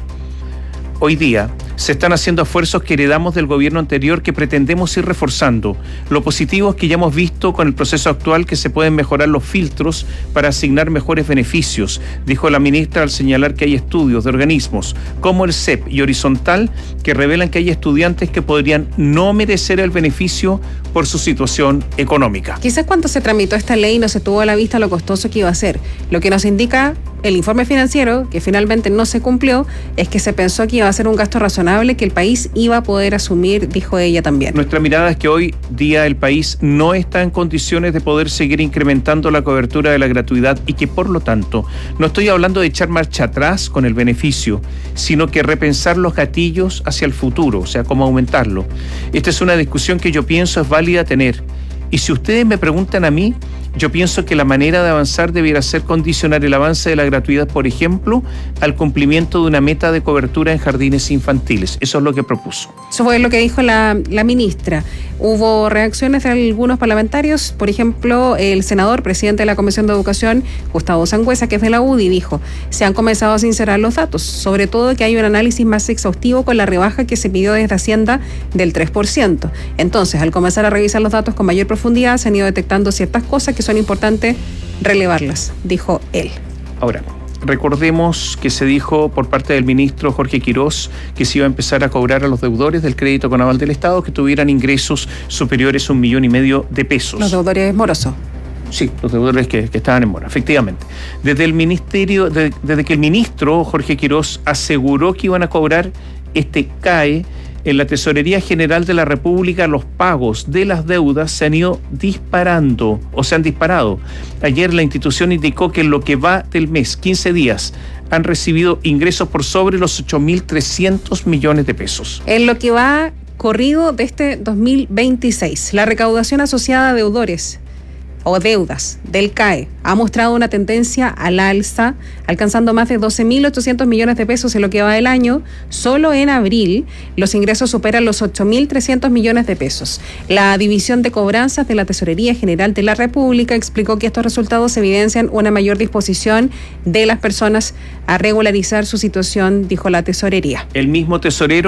Hoy día se están haciendo esfuerzos que heredamos del gobierno anterior que pretendemos ir reforzando. Lo positivo es que ya hemos visto con el proceso actual que se pueden mejorar los filtros para asignar mejores beneficios, dijo la ministra al señalar que hay estudios de organismos como el C E P y Horizontal que revelan que hay estudiantes que podrían no merecer el beneficio por su situación económica. Quizás cuando se tramitó esta ley no se tuvo a la vista lo costoso que iba a ser. Lo que nos indica el informe financiero, que finalmente no se cumplió, es que se pensó que iba a ser un gasto razonable que el país iba a poder asumir, dijo ella también. Nuestra mirada es que hoy día el país no está en condiciones de poder seguir incrementando la cobertura de la gratuidad y que por lo tanto no estoy hablando de echar marcha atrás con el beneficio, sino que repensar los gatillos hacia el futuro, o sea, cómo aumentarlo. Esta es una discusión que yo pienso es válida tener. Y si ustedes me preguntan a mí, yo pienso que la manera de avanzar debiera ser condicionar el avance de la gratuidad, por ejemplo, al cumplimiento de una meta de cobertura en jardines infantiles. Eso es lo que propuso. Eso fue lo que dijo la, la ministra. Hubo reacciones de algunos parlamentarios, por ejemplo, el senador, presidente de la Comisión de Educación, Gustavo Sangüesa, que es de la U D I, dijo, se han comenzado a sincerar los datos, sobre todo que hay un análisis más exhaustivo con la rebaja que se pidió desde Hacienda del tres por ciento. Entonces, al comenzar a revisar los datos con mayor profundidad, se han ido detectando ciertas cosas que son importantes relevarlas, dijo él. Ahora, recordemos que se dijo por parte del ministro Jorge Quirós que se iba a empezar a cobrar a los deudores del crédito con aval del Estado que tuvieran ingresos superiores a un millón y medio de pesos. Los deudores morosos. Sí, los deudores que, que estaban en mora, efectivamente. Desde el ministerio, de, desde que el ministro Jorge Quirós aseguró que iban a cobrar este C A E, en la Tesorería General de la República los pagos de las deudas se han ido disparando o se han disparado. Ayer la institución indicó que en lo que va del mes, quince días, han recibido ingresos por sobre los ocho mil trescientos millones de pesos. En lo que va corrido de este dos mil veintiséis, la recaudación asociada a deudores o deudas del C A E ha mostrado una tendencia al alza, alcanzando más de doce mil ochocientos millones de pesos en lo que va del año. Solo en abril los ingresos superan los ocho mil trescientos millones de pesos. La División de Cobranzas de la Tesorería General de la República explicó que estos resultados evidencian una mayor disposición de las personas a regularizar su situación, dijo la tesorería. El mismo tesorero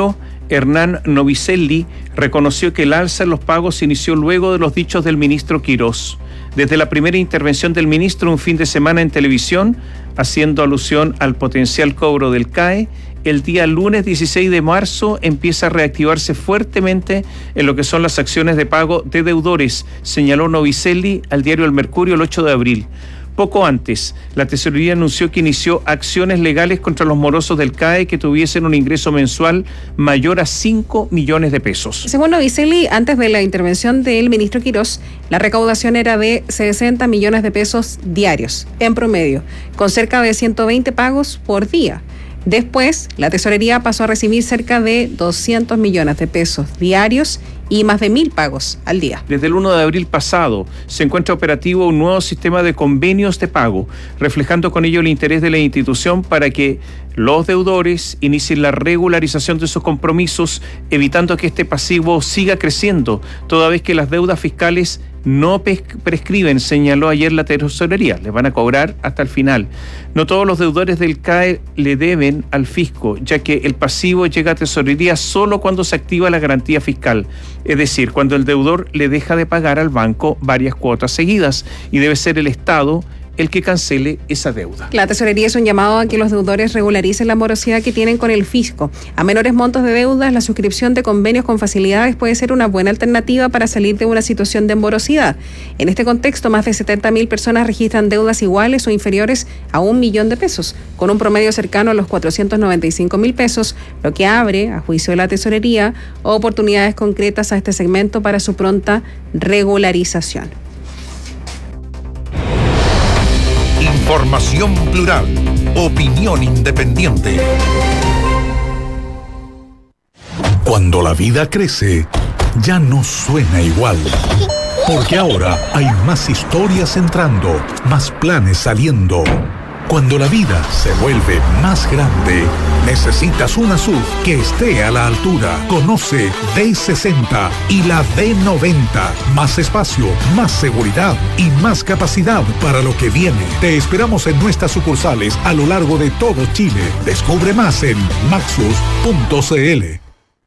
Hernán Novicelli, reconoció que el alza en los pagos se inició luego de los dichos del ministro Quirós. Desde la primera intervención del ministro un fin de semana en televisión, haciendo alusión al potencial cobro del C A E, el día lunes dieciséis de marzo empieza a reactivarse fuertemente en lo que son las acciones de pago de deudores, señaló Novicelli al diario El Mercurio el ocho de abril. Poco antes, la Tesorería anunció que inició acciones legales contra los morosos del C A E que tuviesen un ingreso mensual mayor a cinco millones de pesos. Según Novicelli, antes de la intervención del ministro Quirós, la recaudación era de sesenta millones de pesos diarios, en promedio, con cerca de ciento veinte pagos por día. Después, la Tesorería pasó a recibir cerca de doscientos millones de pesos diarios y más de mil pagos al día. Desde el uno de abril pasado se encuentra operativo un nuevo sistema de convenios de pago, reflejando con ello el interés de la institución para que los deudores inicien la regularización de sus compromisos, evitando que este pasivo siga creciendo, toda vez que las deudas fiscales no prescriben, señaló ayer la Tesorería. Les van a cobrar hasta el final. No todos los deudores del C A E le deben al fisco, ya que el pasivo llega a Tesorería solo cuando se activa la garantía fiscal, es decir, cuando el deudor le deja de pagar al banco varias cuotas seguidas, y debe ser el Estado el que cancele esa deuda. La Tesorería es un llamado a que los deudores regularicen la morosidad que tienen con el fisco. A menores montos de deudas, la suscripción de convenios con facilidades puede ser una buena alternativa para salir de una situación de morosidad. En este contexto, más de setenta mil personas registran deudas iguales o inferiores a un millón de pesos, con un promedio cercano a los cuatrocientos noventa y cinco mil pesos, lo que abre, a juicio de la Tesorería, oportunidades concretas a este segmento para su pronta regularización. Información plural, opinión independiente. Cuando la vida crece, ya no suena igual. Porque ahora hay más historias entrando, más planes saliendo. Cuando la vida se vuelve más grande, necesitas una S U V que esté a la altura. Conoce D sesenta y la D noventa. Más espacio, más seguridad y más capacidad para lo que viene. Te esperamos en nuestras sucursales a lo largo de todo Chile. Descubre más en maxus punto c l.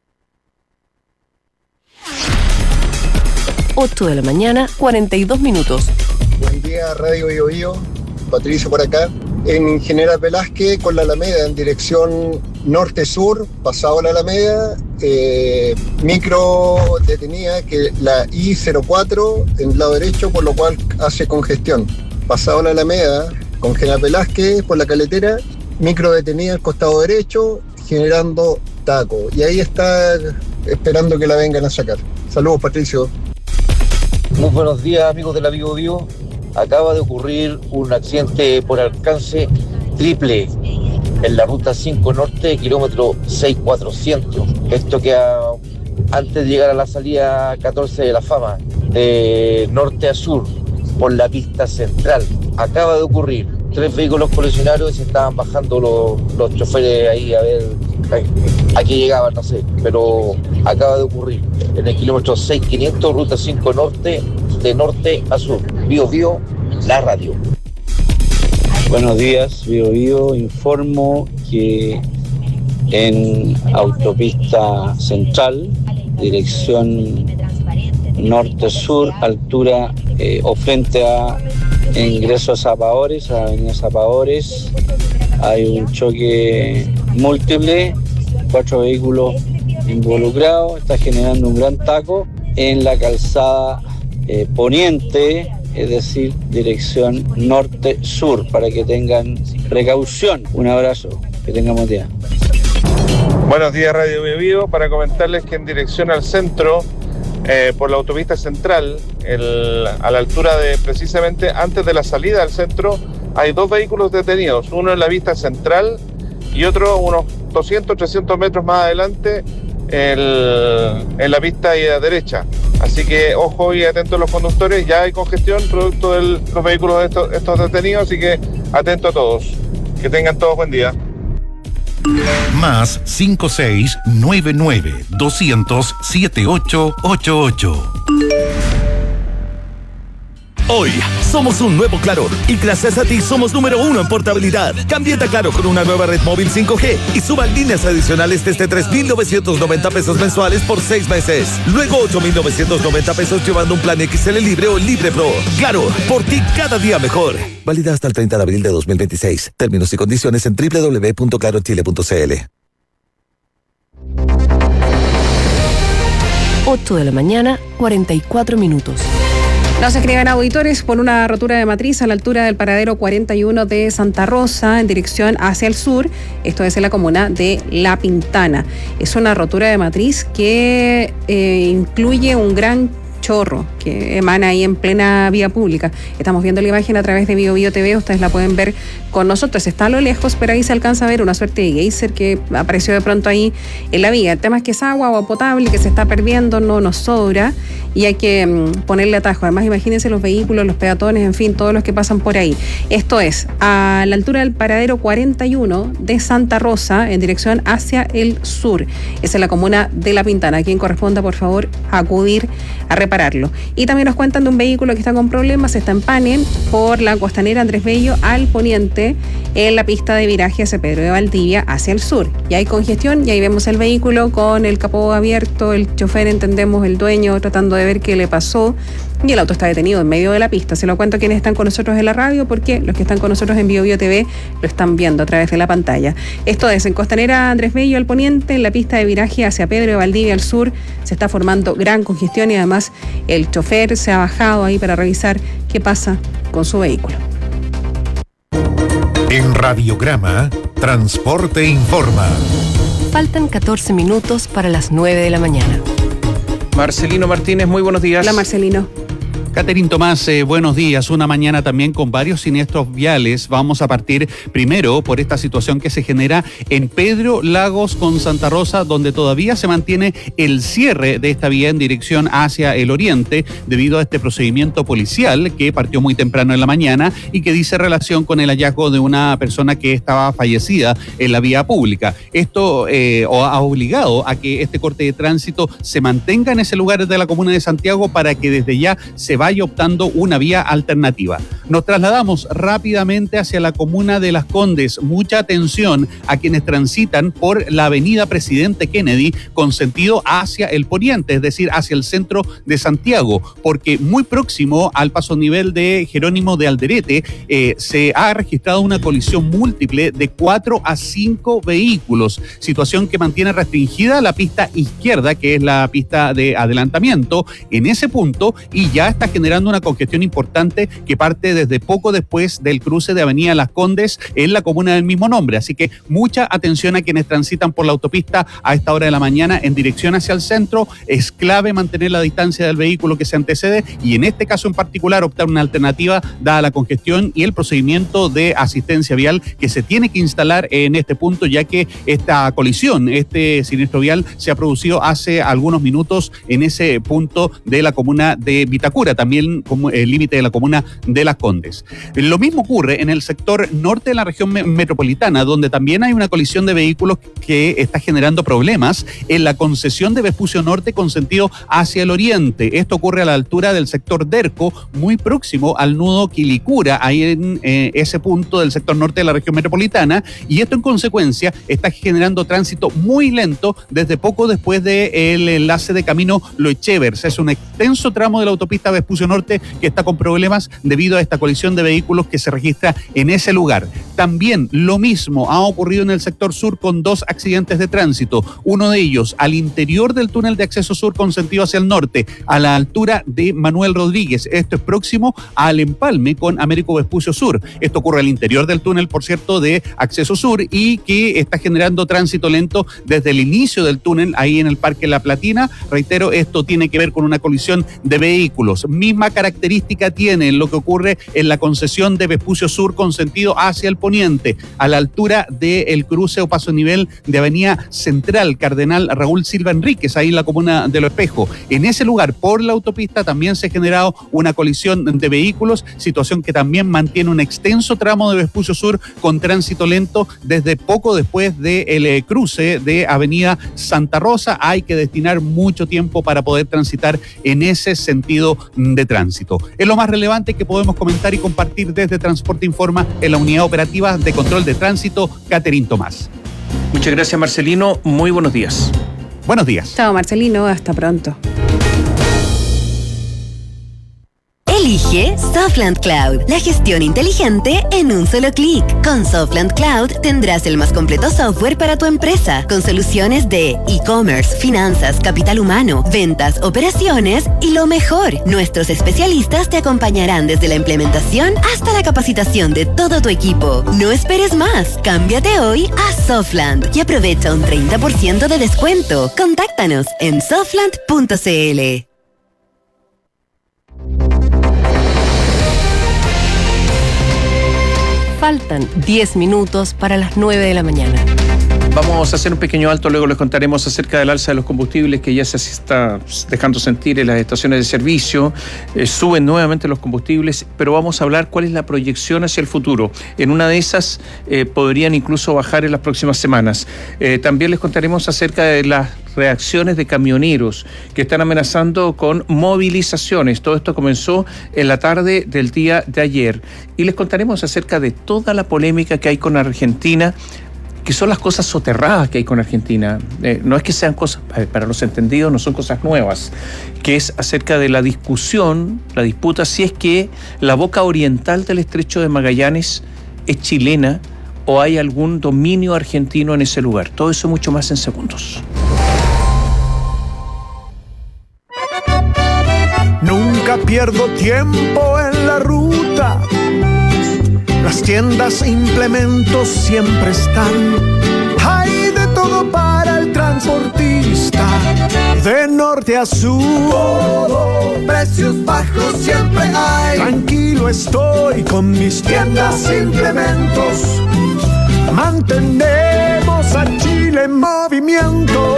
ocho de la mañana, cuarenta y dos minutos. Buen día, Radio Bio Bio. Patricio por acá. En General Velázquez con la Alameda en dirección norte-sur, pasado la Alameda, eh, micro detenida que la I cero cuatro en el lado derecho, por lo cual hace congestión. Pasado la Alameda con General Velázquez por la Caletera, micro detenida al costado derecho, generando taco. Y ahí está esperando que la vengan a sacar. Saludos, Patricio. Muy buenos días, amigos de la Vivo Vivo. Acaba de ocurrir un accidente por alcance triple en la ruta cinco norte, kilómetro seis mil cuatrocientos. Esto queda antes de llegar a la salida catorce de la Fama, de norte a sur, por la pista central. Acaba de ocurrir. Tres vehículos colisionaron y se estaban bajando los, los choferes ahí a ver a, a qué llegaban, no sé. Pero acaba de ocurrir en el kilómetro seis mil quinientos, ruta cinco norte, de norte a sur. Bio Bio, la radio. Buenos días, Bio Bio. Informo que en autopista central, dirección norte-sur, altura eh, o frente a ingreso a Zapaores, a Avenida Zapaores, hay un choque múltiple, cuatro vehículos involucrados, está generando un gran taco en la calzada eh, poniente, es decir, dirección norte-sur, para que tengan precaución. Un abrazo, que tengan buen día. Buenos días, Radio Bio Bio, para comentarles que en dirección al centro, eh, por la autopista central, el, a la altura de, precisamente antes de la salida del centro, hay dos vehículos detenidos, uno en la vista central y otro unos doscientos, trescientos metros más adelante el, en la pista derecha. Así que ojo y atentos los conductores, ya hay congestión producto de los vehículos de estos, estos detenidos, así que atentos a todos. Que tengan todos buen día. Más cinco seis nueve nueve doscientos siete ocho ocho ocho. Hoy somos un nuevo Claro y gracias a ti somos número uno en portabilidad. Cámbiate a Claro con una nueva red móvil cinco G y suba líneas adicionales desde tres mil novecientos noventa pesos mensuales por seis meses. Luego ocho mil novecientos noventa pesos llevando un plan X L Libre o Libre Pro. Claro, por ti cada día mejor. Válida hasta el treinta de abril de dos mil veintiséis. Términos y condiciones en doble u doble u doble u punto claro chile punto c l. ocho de la mañana, cuarenta y cuatro minutos. Nos escriben auditores por una rotura de matriz a la altura del paradero cuarenta y uno de Santa Rosa en dirección hacia el sur. Esto es en la comuna de La Pintana. Es una rotura de matriz que eh, incluye un gran chorro que emana ahí en plena vía pública. Estamos viendo la imagen a través de Bio Bio T V, ustedes la pueden ver con nosotros. Está a lo lejos, pero ahí se alcanza a ver una suerte de geyser que apareció de pronto ahí en la vía. El tema es que es agua, agua potable que se está perdiendo, no nos sobra y hay que mmm, ponerle atajo. Además, imagínense los vehículos, los peatones, en fin, todos los que pasan por ahí. Esto es a la altura del paradero cuarenta y uno de Santa Rosa en dirección hacia el sur. Es en la comuna de La Pintana. A quien corresponda, por favor, acudir a repararlo. Y también nos cuentan de un vehículo que está con problemas, está en Panen por la costanera Andrés Bello al poniente en la pista de viraje hacia Pedro de Valdivia hacia el sur. Y hay congestión y ahí vemos el vehículo con el capó abierto, el chofer, entendemos, el dueño tratando de ver qué le pasó y el auto está detenido en medio de la pista. Se lo cuento a quienes están con nosotros en la radio porque los que están con nosotros en Bio Bio T V lo están viendo a través de la pantalla. Esto es en costanera Andrés Bello al poniente, en la pista de viraje hacia Pedro de Valdivia al sur. Se está formando gran congestión y además el chofer se ha bajado ahí para revisar qué pasa con su vehículo. En Radiograma, Transporte Informa. Faltan catorce minutos para las nueve de la mañana. Marcelino Martínez, muy buenos días. Hola, Marcelino. Catherine Tomás, eh, buenos días. Una mañana también con varios siniestros viales. Vamos a partir primero por esta situación que se genera en Pedro Lagos con Santa Rosa, donde todavía se mantiene el cierre de esta vía en dirección hacia el oriente debido a este procedimiento policial que partió muy temprano en la mañana y que dice relación con el hallazgo de una persona que estaba fallecida en la vía pública. Esto eh, ha obligado a que este corte de tránsito se mantenga en ese lugar de la comuna de Santiago para que desde ya se vaya optando una vía alternativa. Nos trasladamos rápidamente hacia la comuna de Las Condes. Mucha atención a quienes transitan por la avenida Presidente Kennedy con sentido hacia el poniente, es decir, hacia el centro de Santiago, porque muy próximo al paso nivel de Jerónimo de Alderete eh, se ha registrado una colisión múltiple de cuatro a cinco vehículos, situación que mantiene restringida la pista izquierda, que es la pista de adelantamiento en ese punto, y ya está generando una congestión importante que parte desde poco después del cruce de Avenida Las Condes en la comuna del mismo nombre. Así que mucha atención a quienes transitan por la autopista a esta hora de la mañana en dirección hacia el centro. Es clave mantener la distancia del vehículo que se antecede y en este caso en particular optar una alternativa dada la congestión y el procedimiento de asistencia vial que se tiene que instalar en este punto, ya que esta colisión, este siniestro vial se ha producido hace algunos minutos en ese punto de la comuna de Vitacura, también como el límite de la comuna de Las Condes. Lo mismo ocurre en el sector norte de la región me- metropolitana, donde también hay una colisión de vehículos que está generando problemas en la concesión de Vespucio Norte con sentido hacia el oriente. Esto ocurre a la altura del sector Derco, muy próximo al nudo Quilicura, ahí en eh, ese punto del sector norte de la región metropolitana, y esto en consecuencia está generando tránsito muy lento desde poco después del enlace de camino Loechevers. Es un extenso tramo de la autopista Vespucio Norte que está con problemas debido a esta colisión de vehículos que se registra en ese lugar. También lo mismo ha ocurrido en el sector sur con dos accidentes de tránsito, uno de ellos al interior del túnel de acceso sur con sentido hacia el norte, a la altura de Manuel Rodríguez. Esto es próximo al empalme con Américo Vespucio Sur. Esto ocurre al interior del túnel, por cierto, de acceso sur y que está generando tránsito lento desde el inicio del túnel, ahí en el Parque La Platina. Reitero, esto tiene que ver con una colisión de vehículos. Misma característica tiene lo que ocurre en la concesión de Vespucio Sur con sentido hacia el Poniente, a la altura del cruce o paso a nivel de Avenida Central, Cardenal Raúl Silva Enríquez, ahí en la comuna de Los Espejos. En ese lugar, por la autopista, también se ha generado una colisión de vehículos, situación que también mantiene un extenso tramo de Vespucio Sur con tránsito lento desde poco después del eh, cruce de Avenida Santa Rosa. Hay que destinar mucho tiempo para poder transitar en ese sentido de tránsito. Es lo más relevante que podemos comentar y compartir desde Transporte Informa en la Unidad Operativa de Control de Tránsito, Caterín Tomás. Muchas gracias, Marcelino. Muy buenos días. Buenos días. Chao, Marcelino. Hasta pronto. Elige Softland Cloud, la gestión inteligente en un solo clic. Con Softland Cloud tendrás el más completo software para tu empresa, con soluciones de e-commerce, finanzas, capital humano, ventas, operaciones y lo mejor, nuestros especialistas te acompañarán desde la implementación hasta la capacitación de todo tu equipo. No esperes más, cámbiate hoy a Softland y aprovecha un treinta por ciento de descuento. Contáctanos en softland punto c l. Faltan diez minutos para las nueve de la mañana. Vamos a hacer un pequeño alto, luego les contaremos acerca del alza de los combustibles que ya se está dejando sentir en las estaciones de servicio. Eh, suben nuevamente los combustibles, pero vamos a hablar cuál es la proyección hacia el futuro. En una de esas eh, podrían incluso bajar en las próximas semanas. Eh, también les contaremos acerca de las reacciones de camioneros que están amenazando con movilizaciones. Todo esto comenzó en la tarde del día de ayer. Y les contaremos acerca de toda la polémica que hay con Argentina, que son las cosas soterradas que hay con Argentina. Eh, no es que sean cosas, para los entendidos, no son cosas nuevas, que es acerca de la discusión, la disputa, si es que la boca oriental del Estrecho de Magallanes es chilena o hay algún dominio argentino en ese lugar. Todo eso mucho más en segundos. Nunca pierdo tiempo en la ruta. Las tiendas e implementos siempre están. Hay de todo para el transportista. De norte a sur, todo, precios bajos siempre hay. Tranquilo estoy con mis tiendas e implementos. Mantenemos a Chile en movimiento.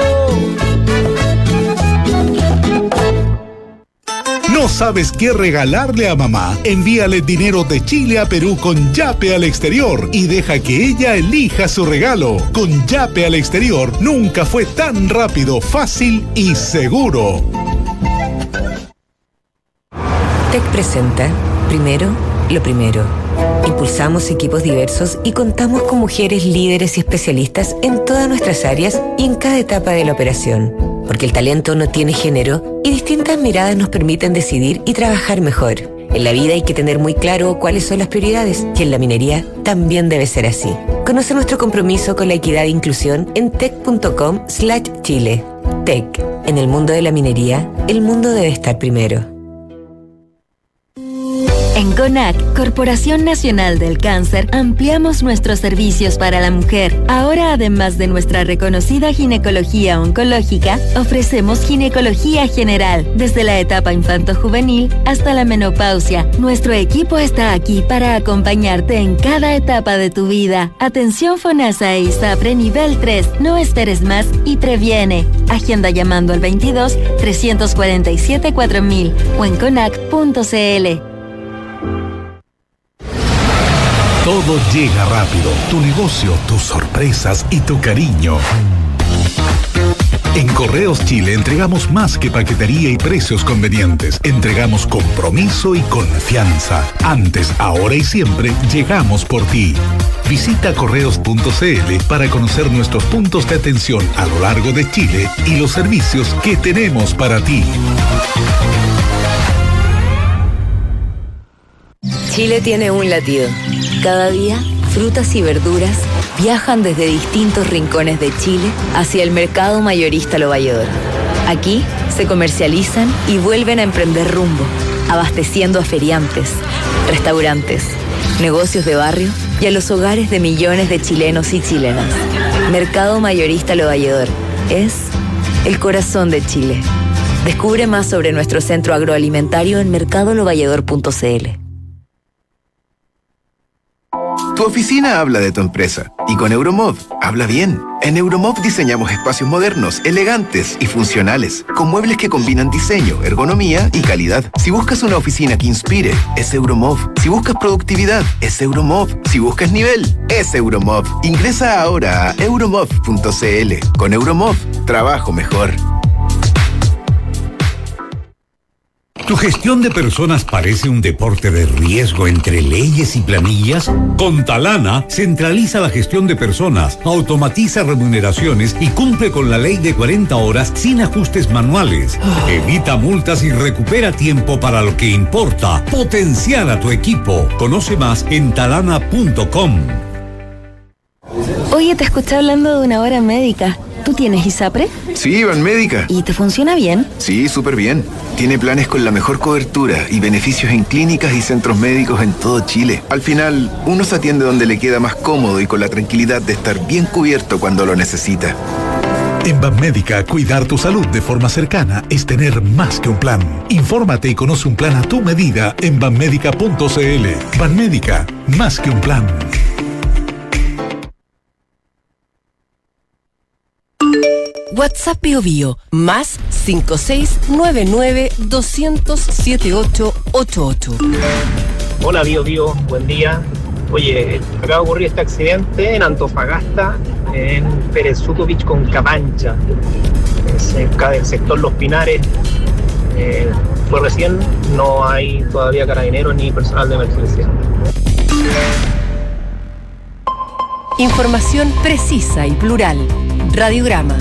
¿No sabes qué regalarle a mamá? Envíale dinero de Chile a Perú con Yape al exterior y deja que ella elija su regalo. Con Yape al exterior nunca fue tan rápido, fácil y seguro. T E C presenta Primero, lo primero. Impulsamos equipos diversos y contamos con mujeres líderes y especialistas en todas nuestras áreas y en cada etapa de la operación. Porque el talento no tiene género y distintas miradas nos permiten decidir y trabajar mejor. En la vida hay que tener muy claro cuáles son las prioridades y en la minería también debe ser así. Conoce nuestro compromiso con la equidad e inclusión en tec punto com slash chile. T E C. En el mundo de la minería, el mundo debe estar primero. En CONAC, Corporación Nacional del Cáncer, ampliamos nuestros servicios para la mujer. Ahora, además de nuestra reconocida ginecología oncológica, ofrecemos ginecología general, desde la etapa infanto-juvenil hasta la menopausia. Nuestro equipo está aquí para acompañarte en cada etapa de tu vida. Atención FONASA e ISAPRE nivel tres. No esperes más y previene. Agenda llamando al veintidós, trescientos cuarenta y siete, cuatro mil o en conac punto c l. Todo llega rápido. Tu negocio, tus sorpresas y tu cariño. En Correos Chile entregamos más que paquetería y precios convenientes. Entregamos compromiso y confianza. Antes, ahora y siempre, llegamos por ti. Visita correos punto c l para conocer nuestros puntos de atención a lo largo de Chile y los servicios que tenemos para ti. Chile tiene un latido. Cada día, frutas y verduras viajan desde distintos rincones de Chile hacia el mercado mayorista Lo Valledor. Aquí se comercializan y vuelven a emprender rumbo, abasteciendo a feriantes, restaurantes, negocios de barrio y a los hogares de millones de chilenos y chilenas. Mercado Mayorista Lo Valledor es el corazón de Chile. Descubre más sobre nuestro centro agroalimentario en mercado lo valledor punto c l. Tu oficina habla de tu empresa y con Euromov habla bien. En Euromov diseñamos espacios modernos, elegantes y funcionales, con muebles que combinan diseño, ergonomía y calidad. Si buscas una oficina que inspire, es Euromov. Si buscas productividad, es Euromov. Si buscas nivel, es Euromov. Ingresa ahora a euromov punto c l. Con Euromov, trabajo mejor. ¿Tu gestión de personas parece un deporte de riesgo entre leyes y planillas? Con Talana, centraliza la gestión de personas, automatiza remuneraciones y cumple con la ley de cuarenta horas sin ajustes manuales. Evita multas y recupera tiempo para lo que importa. Potenciar a tu equipo. Conoce más en talana punto com. Oye, te escuché hablando de una hora médica. ¿Tú tienes ISAPRE? Sí, Banmédica. ¿Y te funciona bien? Sí, súper bien. Tiene planes con la mejor cobertura y beneficios en clínicas y centros médicos en todo Chile. Al final, uno se atiende donde le queda más cómodo y con la tranquilidad de estar bien cubierto cuando lo necesita. En Banmédica, cuidar tu salud de forma cercana es tener más que un plan. Infórmate y conoce un plan a tu medida en banmédica punto c l. Banmédica, más que un plan. WhatsApp Bio Bio, más cinco seis nueve nueve dos cero cero siete ocho ocho ocho. Hola Bio Bio, buen día. Oye, acaba de ocurrir este accidente en Antofagasta, en Pérez Sutovich con Capancha, cerca del sector Los Pinares. Eh, fue recién, no hay todavía carabineros ni personal de emergencia. Información precisa y plural. Radiograma.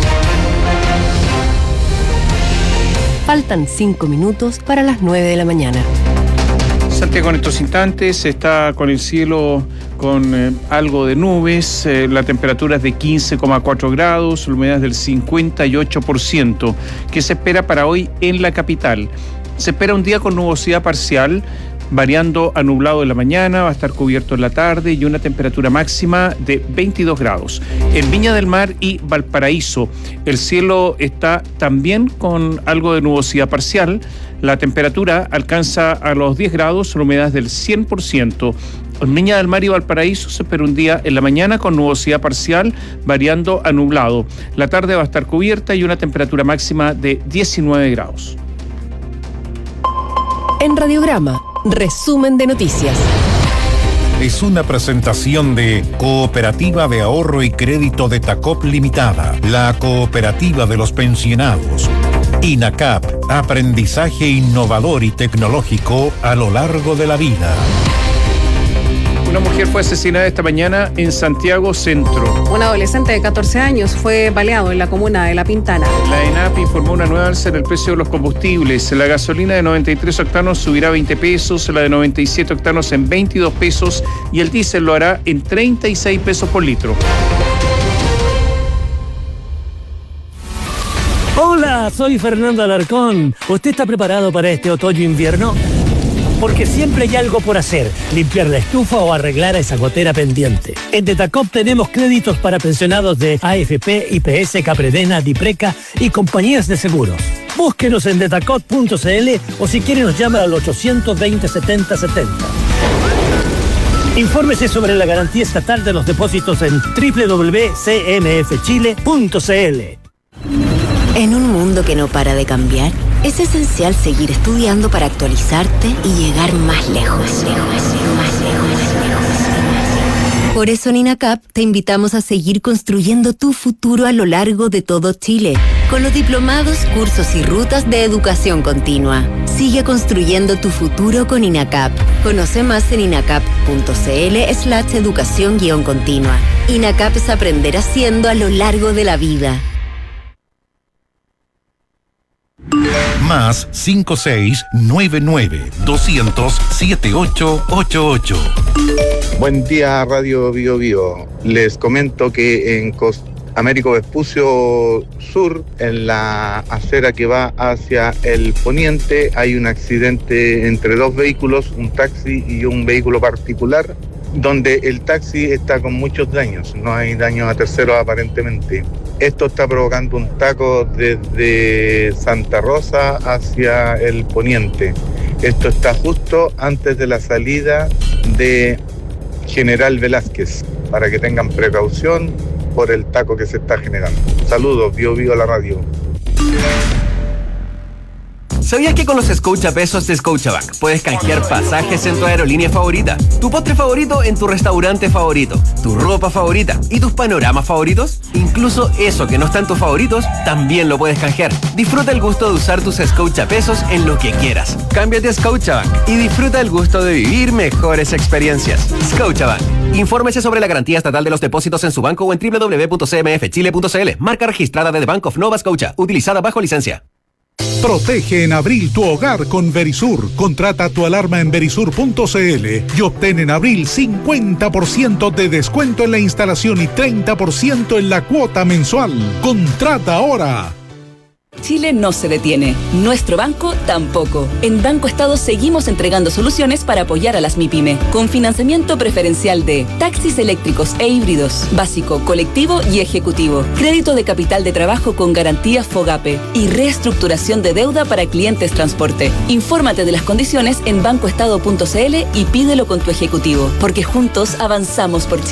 Faltan cinco minutos para las nueve de la mañana. Santiago en estos instantes está con el cielo con eh, algo de nubes, eh, la temperatura es de quince coma cuatro grados, la humedad es del cincuenta y ocho por ciento. ¿Qué se espera para hoy en la capital? Se espera un día con nubosidad parcial, variando a nublado en la mañana, va a estar cubierto en la tarde y una temperatura máxima de veintidós grados. En Viña del Mar y Valparaíso, el cielo está también con algo de nubosidad parcial, la temperatura alcanza a los diez grados, la humedad es del cien por ciento. En Viña del Mar y Valparaíso se espera un día en la mañana con nubosidad parcial, variando a nublado. La tarde va a estar cubierta y una temperatura máxima de diecinueve grados. En Radiograma, resumen de noticias. Es una presentación de Cooperativa de Ahorro y Crédito de Tacop Limitada, la cooperativa de los pensionados. INACAP, aprendizaje innovador y tecnológico a lo largo de la vida. Una mujer fue asesinada esta mañana en Santiago Centro. Un adolescente de catorce años fue baleado en la comuna de La Pintana. La ENAP informó una nueva alza en el precio de los combustibles. La gasolina de noventa y tres octanos subirá veinte pesos, la de noventa y siete octanos en veintidós pesos y el diésel lo hará en treinta y seis pesos por litro. Hola, soy Fernando Alarcón. ¿Usted está preparado para este otoño-invierno? Porque siempre hay algo por hacer, limpiar la estufa o arreglar a esa gotera pendiente. En Detacop tenemos créditos para pensionados de A F P, I P S, Capredena, Dipreca y compañías de seguros. Búsquenos en detacop punto c l o si quiere nos llama al ochocientos veinte setenta setenta. Infórmese sobre la garantía estatal de los depósitos en doble u doble u doble u punto c m f chile punto c l. En un mundo que no para de cambiar, es esencial seguir estudiando para actualizarte y llegar más lejos. Más lejos, más lejos, más lejos. Por eso en INACAP te invitamos a seguir construyendo tu futuro a lo largo de todo Chile, con los diplomados, cursos y rutas de educación continua. Sigue construyendo tu futuro con INACAP. Conoce más en inacap punto c l slash educación guión continua. INACAP es aprender haciendo a lo largo de la vida. Más cinco seis nueve nueve dos cero cero siete ocho ocho ocho. Buen día, Radio Bio Bio. Les comento que en Costa Américo Vespucio Sur, en la acera que va hacia el poniente, hay un accidente entre dos vehículos, un taxi y un vehículo particular, donde el taxi está con muchos daños, no hay daños a terceros aparentemente. Esto está provocando un taco desde Santa Rosa hacia el poniente. Esto está justo antes de la salida de General Velázquez, para que tengan precaución por el taco que se está generando. Saludos, Bio Bio a la radio. ¿Sabías que con los Scotia Pesos de Scotiabank puedes canjear pasajes en tu aerolínea favorita, tu postre favorito en tu restaurante favorito, tu ropa favorita y tus panoramas favoritos? Incluso eso que no está en tus favoritos, también lo puedes canjear. Disfruta el gusto de usar tus Scotia Pesos en lo que quieras. Cámbiate a Scotiabank y disfruta el gusto de vivir mejores experiencias. Scotiabank. Infórmese sobre la garantía estatal de los depósitos en su banco o en doble u doble u doble u punto c m f chile punto c l. Marca registrada de The Bank of Nova Scotia, utilizada bajo licencia. Protege en abril tu hogar con Verisur. Contrata tu alarma en verisur punto c l y obtén en abril cincuenta por ciento de descuento en la instalación y treinta por ciento en la cuota mensual. Contrata ahora. Chile no se detiene, nuestro banco tampoco. En Banco Estado seguimos entregando soluciones para apoyar a las MIPYME, con financiamiento preferencial de taxis eléctricos e híbridos, básico, colectivo y ejecutivo, crédito de capital de trabajo con garantía FOGAPE y reestructuración de deuda para clientes transporte. Infórmate de las condiciones en bancoestado punto c l y pídelo con tu ejecutivo, porque juntos avanzamos por Chile.